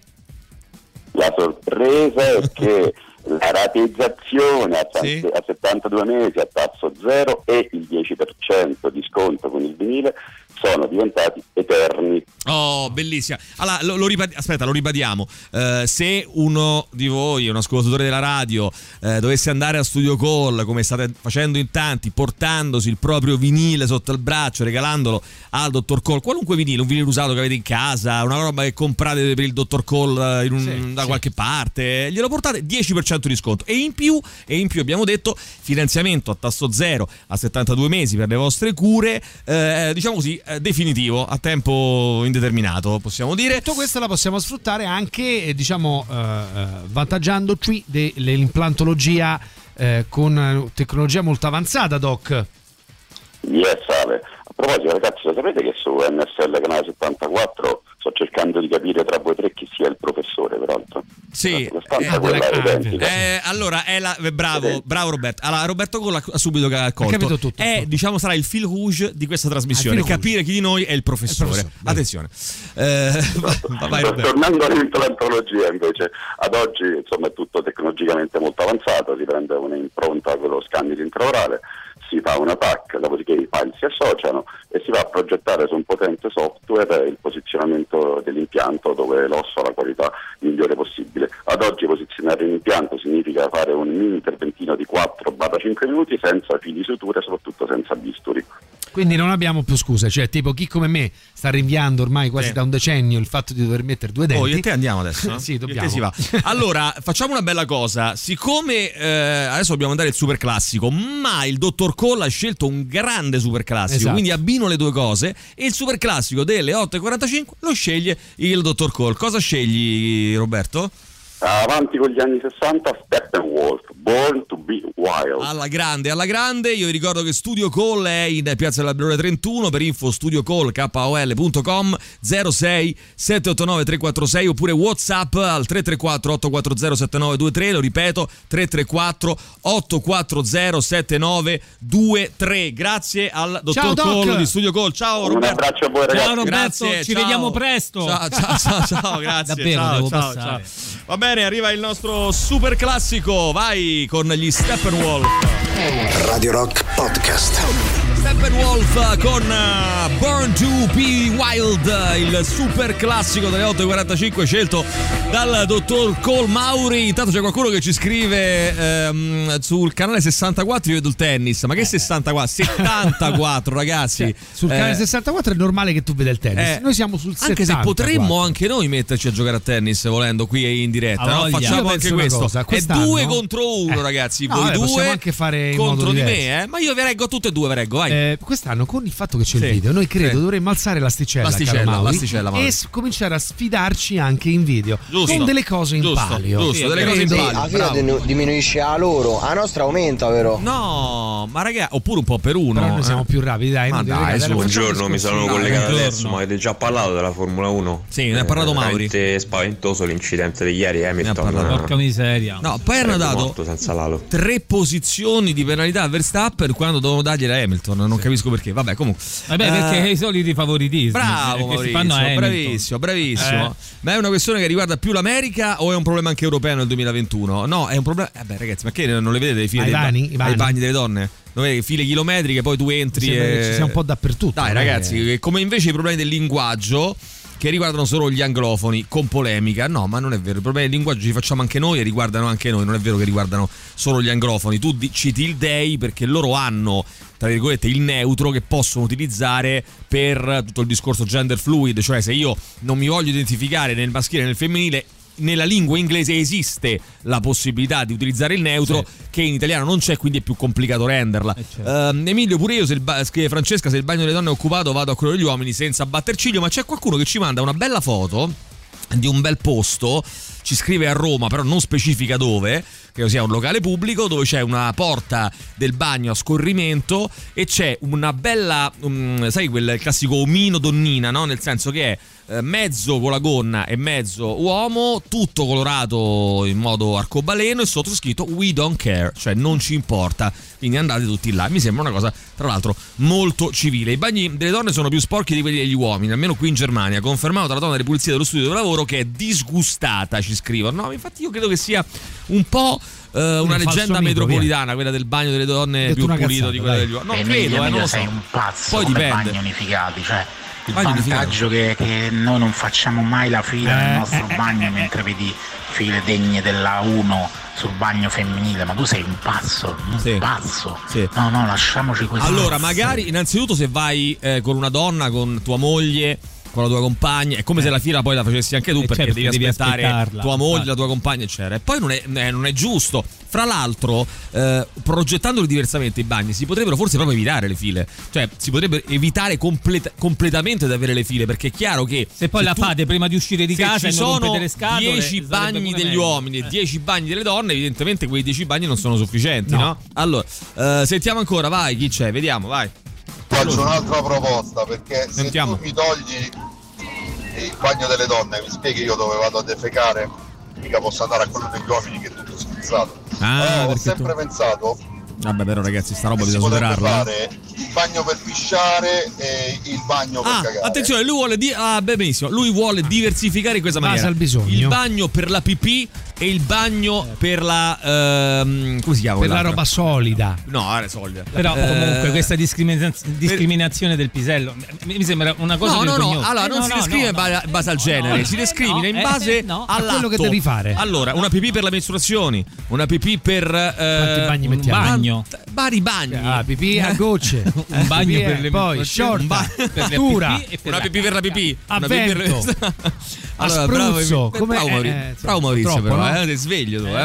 La sorpresa è che la rateizzazione a 72 mesi a tasso zero e il 10% di sconto con il vinile sono diventati eterni. Oh, bellissima. Allora, lo ribadiamo. Se uno di voi, un ascoltatore della radio, dovesse andare a Studio Call, come state facendo in tanti, portandosi il proprio vinile sotto il braccio, regalandolo al dottor Call, qualunque vinile, un vinile usato che avete in casa, una roba che comprate per il dottor Call da qualche parte, glielo portate, 10% di sconto. E in più abbiamo detto finanziamento a tasso zero a 72 mesi per le vostre cure, diciamo così, definitivo, a tempo indeterminato, possiamo dire. Tutto questo la possiamo sfruttare anche, vantaggiandoci dell'implantologia con tecnologia molto avanzata, Doc. Yes, Ale. A proposito, ragazzi, lo sapete che su NSL canale 74 sto cercando di capire tra voi tre chi sia il professore, peraltro? Sì, allora è bravo Roberto. Allora, Roberto Colla ha subito colto. Tutto. Sarà il fil rouge di questa trasmissione, capire chi di noi è il professore. Attenzione. Tornando all'implantologia, invece, ad oggi insomma è tutto tecnologicamente molto avanzato, si prende un'impronta con lo scanner intraorale, si fa una TAC, dopodiché i file si associano e si va a progettare su un potente software il posizionamento dell'impianto dove l'osso ha la qualità migliore possibile. Ad oggi posizionare un impianto significa fare un mini interventino di 4-5 minuti senza fili suture, soprattutto senza bisturi. Quindi non abbiamo più scuse, cioè tipo chi come me sta rinviando ormai quasi da un decennio il fatto di dover mettere 2 denti. Io e te andiamo adesso, no? Sì, dobbiamo. Si va. Allora, facciamo una bella cosa, siccome adesso dobbiamo andare il super classico, ma il dottor Cole ha scelto un grande super classico, quindi abbino le due cose e il super classico delle 8:45 lo sceglie il dottor Cole. Cosa scegli, Roberto? Avanti con gli anni 60, Steppenwolf, Born to be Wild. Alla grande. Io vi ricordo che Studio Call è in Piazza del Labradore 31. Per info studiocall.com 06 789 346 oppure WhatsApp al 334 840 7923. Lo ripeto, 334 840 7923. Grazie al dottor Call di Studio Call. Ciao Roberto. Un abbraccio a voi, ragazzi. Ciao Roberto, grazie, ci vediamo presto. Ciao, grazie. Davvero, devo passare. Va bene, arriva il nostro super classico. Vai con gli Steppenwolf. Radio Rock Podcast. Steppenwolf con Born to be Wild, il super classico delle 8.45 scelto dal dottor Cole Mauri. Intanto c'è qualcuno che ci scrive sul canale 64, io vedo il tennis. Ma che 64? 74 ragazzi. Sul canale 64 è normale che tu veda il tennis. Noi siamo sul 74. Anche se potremmo anche noi metterci a giocare a tennis volendo qui in diretta, no? Facciamo anche questo. È 2 contro 1 ragazzi. Voi due anche fare contro di me, ma io vi reggo tutte e due, vi reggo, vai. Quest'anno con il fatto che c'è il video noi credo dovremmo alzare l'asticella e cominciare a sfidarci anche in video con delle cose in palio. Delle cose in palio. La fila diminuisce a loro, a nostra aumenta, vero? No, ma ragazzi, oppure un po' per uno. Però noi siamo più rapidi, dai. Buongiorno, mi sono collegato adesso, ma avete già parlato della Formula 1? Sì, ne ha parlato Mauri. È spaventoso l'incidente di ieri, Hamilton. Porca miseria. No, poi hanno dato 3 posizioni di penalità a Verstappen quando dovevano dargliela a Hamilton, non capisco perché, vabbè, comunque. Vabbè, perché i soliti favoritismi. Bravo Maurizio, bravissimo. Ma è una questione che riguarda più l'America o è un problema anche europeo nel 2021? No, è un problema. Ragazzi, ma che non le vedete le file ai bagni delle donne? Non vedi file chilometriche, poi tu entri ci sia un po' dappertutto. Dai, ragazzi, come invece i problemi del linguaggio che riguardano solo gli anglofoni con polemica. No, ma non è vero, i problemi del linguaggio li facciamo anche noi e riguardano anche noi, non è vero che riguardano solo gli anglofoni. Tu citi il they perché loro hanno, tra virgolette, il neutro che possono utilizzare per tutto il discorso gender fluid, cioè se io non mi voglio identificare nel maschile e nel femminile, nella lingua inglese esiste la possibilità di utilizzare il neutro, che in italiano non c'è, quindi è più complicato renderla. Emilio, pure io, scrive Francesca, se il bagno delle donne è occupato vado a quello degli uomini senza batter ciglio. Ma c'è qualcuno che ci manda una bella foto di un bel posto, ci scrive a Roma, però non specifica dove, credo sia un locale pubblico, dove c'è una porta del bagno a scorrimento e c'è una bella, sai quel classico omino donnina, no? Nel senso che è mezzo con la gonna e mezzo uomo, tutto colorato in modo arcobaleno e sotto scritto "We don't care", cioè non ci importa, quindi andate tutti là. Mi sembra una cosa, tra l'altro, molto civile. I bagni delle donne sono più sporchi di quelli degli uomini, almeno qui in Germania, confermato dalla donna delle pulizie dello studio dove lavoro, che è disgustata, ci scrivono. No, infatti io credo che sia un po' una leggenda metropolitana, quella del bagno delle donne più pulito di quella degli uomini. Non credo, non lo so. Sei un pazzo. Poi dipende. Bagni unificati, cioè il vantaggio che noi non facciamo mai la fila nel nostro bagno, mentre vedi file degne della 1 sul bagno femminile. Ma tu sei un pazzo, pazzo. No, lasciamoci questo. Allora, magari innanzitutto se vai con una donna, con tua moglie, con la tua compagna, è come se la fila poi la facessi anche tu, perché devi aspettare tua moglie, la tua compagna, eccetera. E poi non è giusto. Fra l'altro, progettandoli diversamente i bagni, si potrebbero forse proprio evitare le file, cioè si potrebbe evitare completamente di avere le file, perché è chiaro che se poi la fate prima di uscire di casa e non rompete le scatole, 10 bagni degli uomini e 10 bagni delle donne, evidentemente quei 10 bagni non sono sufficienti, no? Allora, sentiamo ancora, vai, chi c'è? Vediamo, vai. Faccio un'altra proposta, perché se tu mi togli il bagno delle donne, mi spieghi io dove vado a defecare, mica posso andare a quello degli uomini, che è tutto schizzato. Ho sempre pensato, vabbè, però ragazzi, sta roba bisogna superarla. Fare il bagno per pisciare e il bagno per cagare. Attenzione, lui vuole benissimo, lui vuole diversificare in questa maniera. Il bagno per la pipì e il bagno per la come si chiama? Per la roba solida. No, era solida. Però comunque questa discriminazione del pisello mi sembra una cosa No, allora non si descrive in base al genere, si descrive in base a quello che devi fare. Allora, una pipì per le mestruazioni, una pipì per quanti bagni mettiamo? Un bagno. Vari bagni. Pipì a gocce. Un bagno per le poi short, una pipì per la pipì. A vento. Allora, bravo Maurizio, però, sei sveglio tu,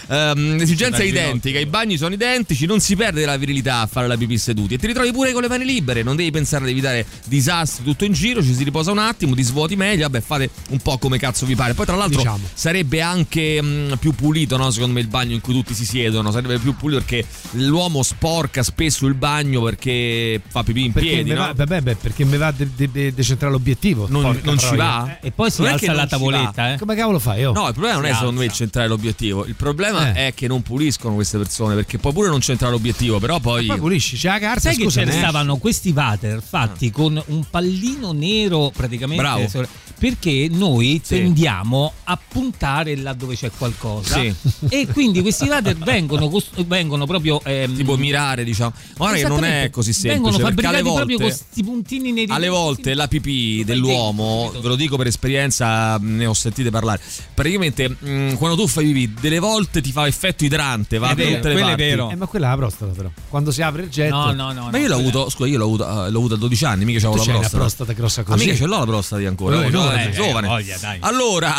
L'esigenza è identica, i bagni sono identici, non si perde la virilità a fare la pipì seduti e ti ritrovi pure con le mani libere, non devi pensare ad evitare disastri tutto in giro, ci si riposa un attimo, ti svuoti meglio, vabbè, fate un po' come cazzo vi pare. Poi tra l'altro sarebbe anche più pulito, no? Secondo me il bagno in cui tutti si siedono sarebbe più pulito, perché l'uomo sporca spesso il bagno perché fa pipì in piedi, no? Perché mi va decentrare l'obiettivo. Non ci va? E poi si alza la tavoletta, Come cavolo fai? No, il problema non è secondo me il centrare l'obiettivo, il problema è che non puliscono queste persone, perché puoi pure non centrare l'obiettivo, però poi pulisci, c'è la carta. Sai che ce ne stavano questi water fatti con un pallino nero praticamente. Bravo. Perché noi tendiamo a puntare là dove c'è qualcosa, e quindi questi water vengono proprio tipo mirare, diciamo. Guarda che non è così semplice, vengono perché alle fabbricati volte, proprio con questi puntini neri. alle volte la pipì dell'uomo, ve lo dico per esperienza, ne ho sentite parlare, praticamente quando tu fai pipì delle volte ti fa effetto idrante, va da tutte le parti. È vero. Ma quella è la prostata, però quando si apre il getto. No. Ma io l'ho avuto, scusa, l'ho avuto a 12 anni, mica c'avevo la prostata grossa così. Mica ce l'ho la prostata ancora. Giovane. Voglia, dai. Allora,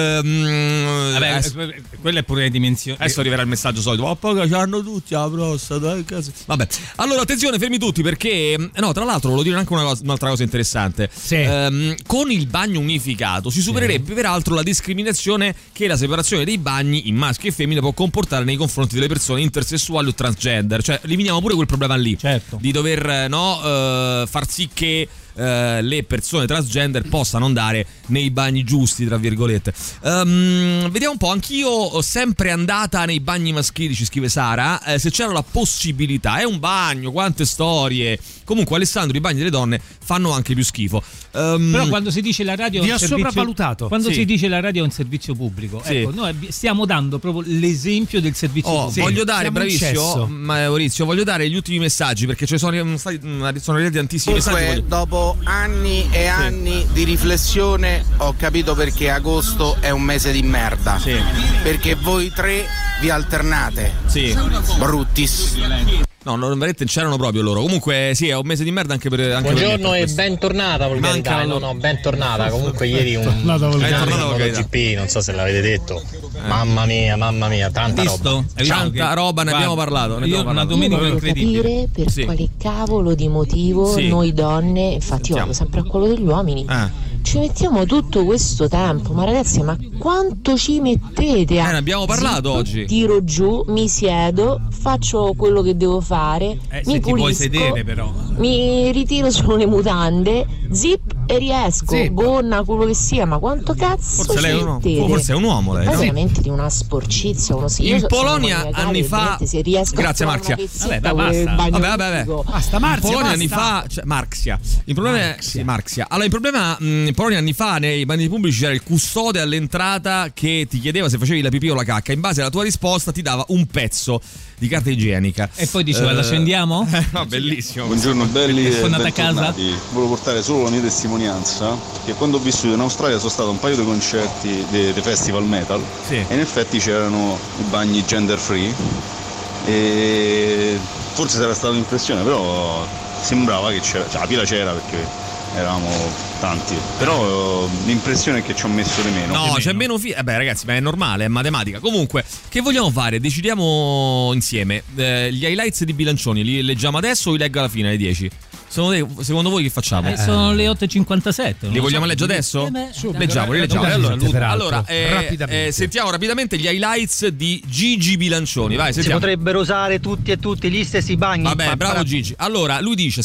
quella è pure le dimensioni. Adesso arriverà il messaggio solito. Ma poi c'hanno tutti la prostata. Vabbè, allora attenzione, fermi tutti, perché tra l'altro volevo dire anche un'altra cosa interessante. Con il bagno unificato si supererebbe peraltro la discriminazione che la separazione dei bagni in maschio e femmine può comportare nei confronti delle persone intersessuali o transgender. Cioè eliminiamo pure quel problema lì, di dover far sì che le persone transgender possano andare nei bagni giusti, tra virgolette. Vediamo un po', anch'io sempre andata nei bagni maschili, ci scrive Sara, se c'era la possibilità. È un bagno, quante storie. Comunque Alessandro, i bagni delle donne fanno anche più schifo. Però quando si dice la radio vi ha sopravvalutato. Quando si dice la radio è un servizio pubblico, ecco, noi stiamo dando proprio l'esempio del servizio pubblico. Voglio dare, bravissimo Maurizio, voglio dare gli ultimi messaggi, perché sono arrivati tantissimi messaggi. Dopo anni e anni di riflessione ho capito perché agosto è un mese di merda. Perché voi tre vi alternate. Bruttis. No, veramente c'erano proprio loro. Comunque sì, è un mese di merda anche per buongiorno e bentornata, volgarità. No, bentornata. Comunque ieri un GP, non so se l'avete detto. Mamma mia, tanta roba, ne abbiamo parlato. Una domenica per capire per quale cavolo di motivo noi donne, infatti io vado sempre a quello degli uomini, ci mettiamo tutto questo tempo, ma ragazzi, ma quanto ci mettete? Ne abbiamo parlato oggi. Tiro giù, mi siedo, faccio quello che devo fare, mi pulisco, puoi sedere però. Mi ritiro solo le mutande, zip e riesco, gonna, quello che sia, ma quanto cazzo forse ci mettete? Forse è un uomo lei, no? Veramente di una sporcizia, in Polonia anni fa, grazie Marzia, vabbè, basta Marzia, in Polonia anni fa, Marxia, il problema è Marxia. Allora, il problema in Polonia anni fa nei bagni pubblici c'era il custode all'entrata che ti chiedeva se facevi la pipì o la cacca, in base alla tua risposta ti dava un pezzo di carta igienica e poi diceva la scendiamo? No, bellissimo. Buongiorno belli, sono andata a casa. Volevo portare solo la mia testimonianza, che quando ho vissuto in Australia sono stato a un paio di concerti dei festival metal e in effetti c'erano i bagni gender free e forse sarà stata un'impressione, però sembrava che c'era, la pila c'era perché eravamo tanti, però l'impressione è che ci ho messo di meno. No, c'è meno ragazzi, ma è normale, è matematica. Comunque, che vogliamo fare? Decidiamo insieme. Gli highlights di Bilancioni li leggiamo adesso o li leggo alla fine alle 10? Secondo voi che facciamo? Sono le 8.57. Li vogliamo leggere adesso? Leggiamo. Allora, sentiamo rapidamente gli highlights di Gigi Bilancioni. Vai, sentiamo. Si potrebbero usare tutti e tutti gli stessi bagni. Vabbè, bravo Gigi. Allora, lui dice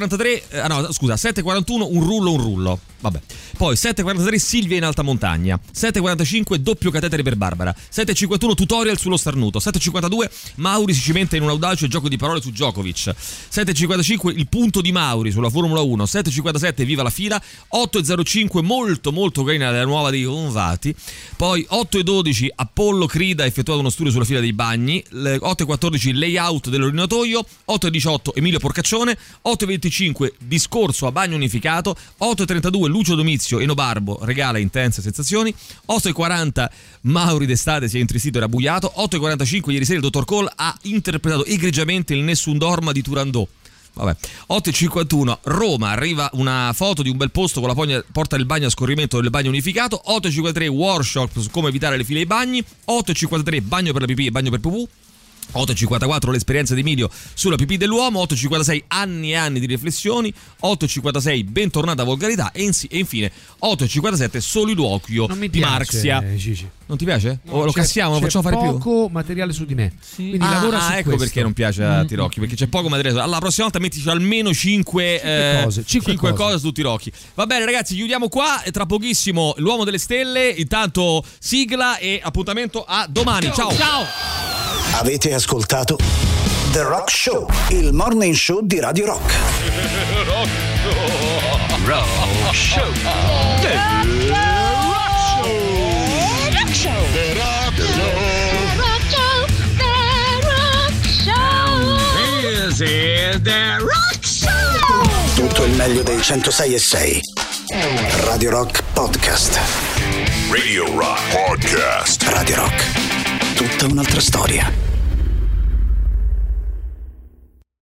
7.41 un rullo. Vabbè. Poi 7.43 Silvia in alta montagna. 7.45 doppio catetere per Barbara. 7.51 tutorial sullo starnuto. 7.52 Mauri si cimenta in un audace gioco di parole su Djokovic. 7.55 il punto di Mauri sulla Formula 1. 7.57 viva la fila. 8.05 molto molto carina la nuova dei Convati. Poi 8.12 Apollo Crida ha effettuato uno studio sulla fila dei bagni. 8.14 layout dell'ordinatoio. 8.18 Emilio Porcaccione. 8.25 discorso a bagno unificato. 8.32 Lucio Domizio Enobarbo regala intense sensazioni. 8.40 Mauri d'estate si è intristito e rabbuiato. 8.45 ieri sera il dottor Cole ha interpretato egregiamente il Nessun Dorma di Turandot. Vabbè. 8:51 Roma, arriva una foto di un bel posto con la porta del bagno a scorrimento del bagno unificato. 8:53 workshop su come evitare le file ai bagni. 8:53 bagno per la pipì e bagno per pupù. 8:54 l'esperienza di Emilio sulla pipì dell'uomo. 8:56 anni e anni di riflessioni. 8:56 bentornata volgarità e infine 8:57 soliloquio di Marxia. Gigi. Non ti piace? O lo cassiamo, lo facciamo fare più? Poco materiale su di me. Sì. Quindi lavora su ecco questo. Perché non piace a Tirocchi, perché c'è poco materiale. Alla prossima volta mettici almeno 5 cose su Tirocchi. Va bene ragazzi, chiudiamo qua e tra pochissimo l'Uomo delle Stelle. Intanto sigla e appuntamento a domani. Ciao. Avete ascoltato The Rock Show, il morning show di Radio Rock. Rock Show. The Rock Show. The Rock Show. The Rock Show. This is The Rock Show. Tutto il meglio dei 106.6. Radio Rock Podcast. Radio Rock Podcast. Radio Rock. Tutta un'altra storia.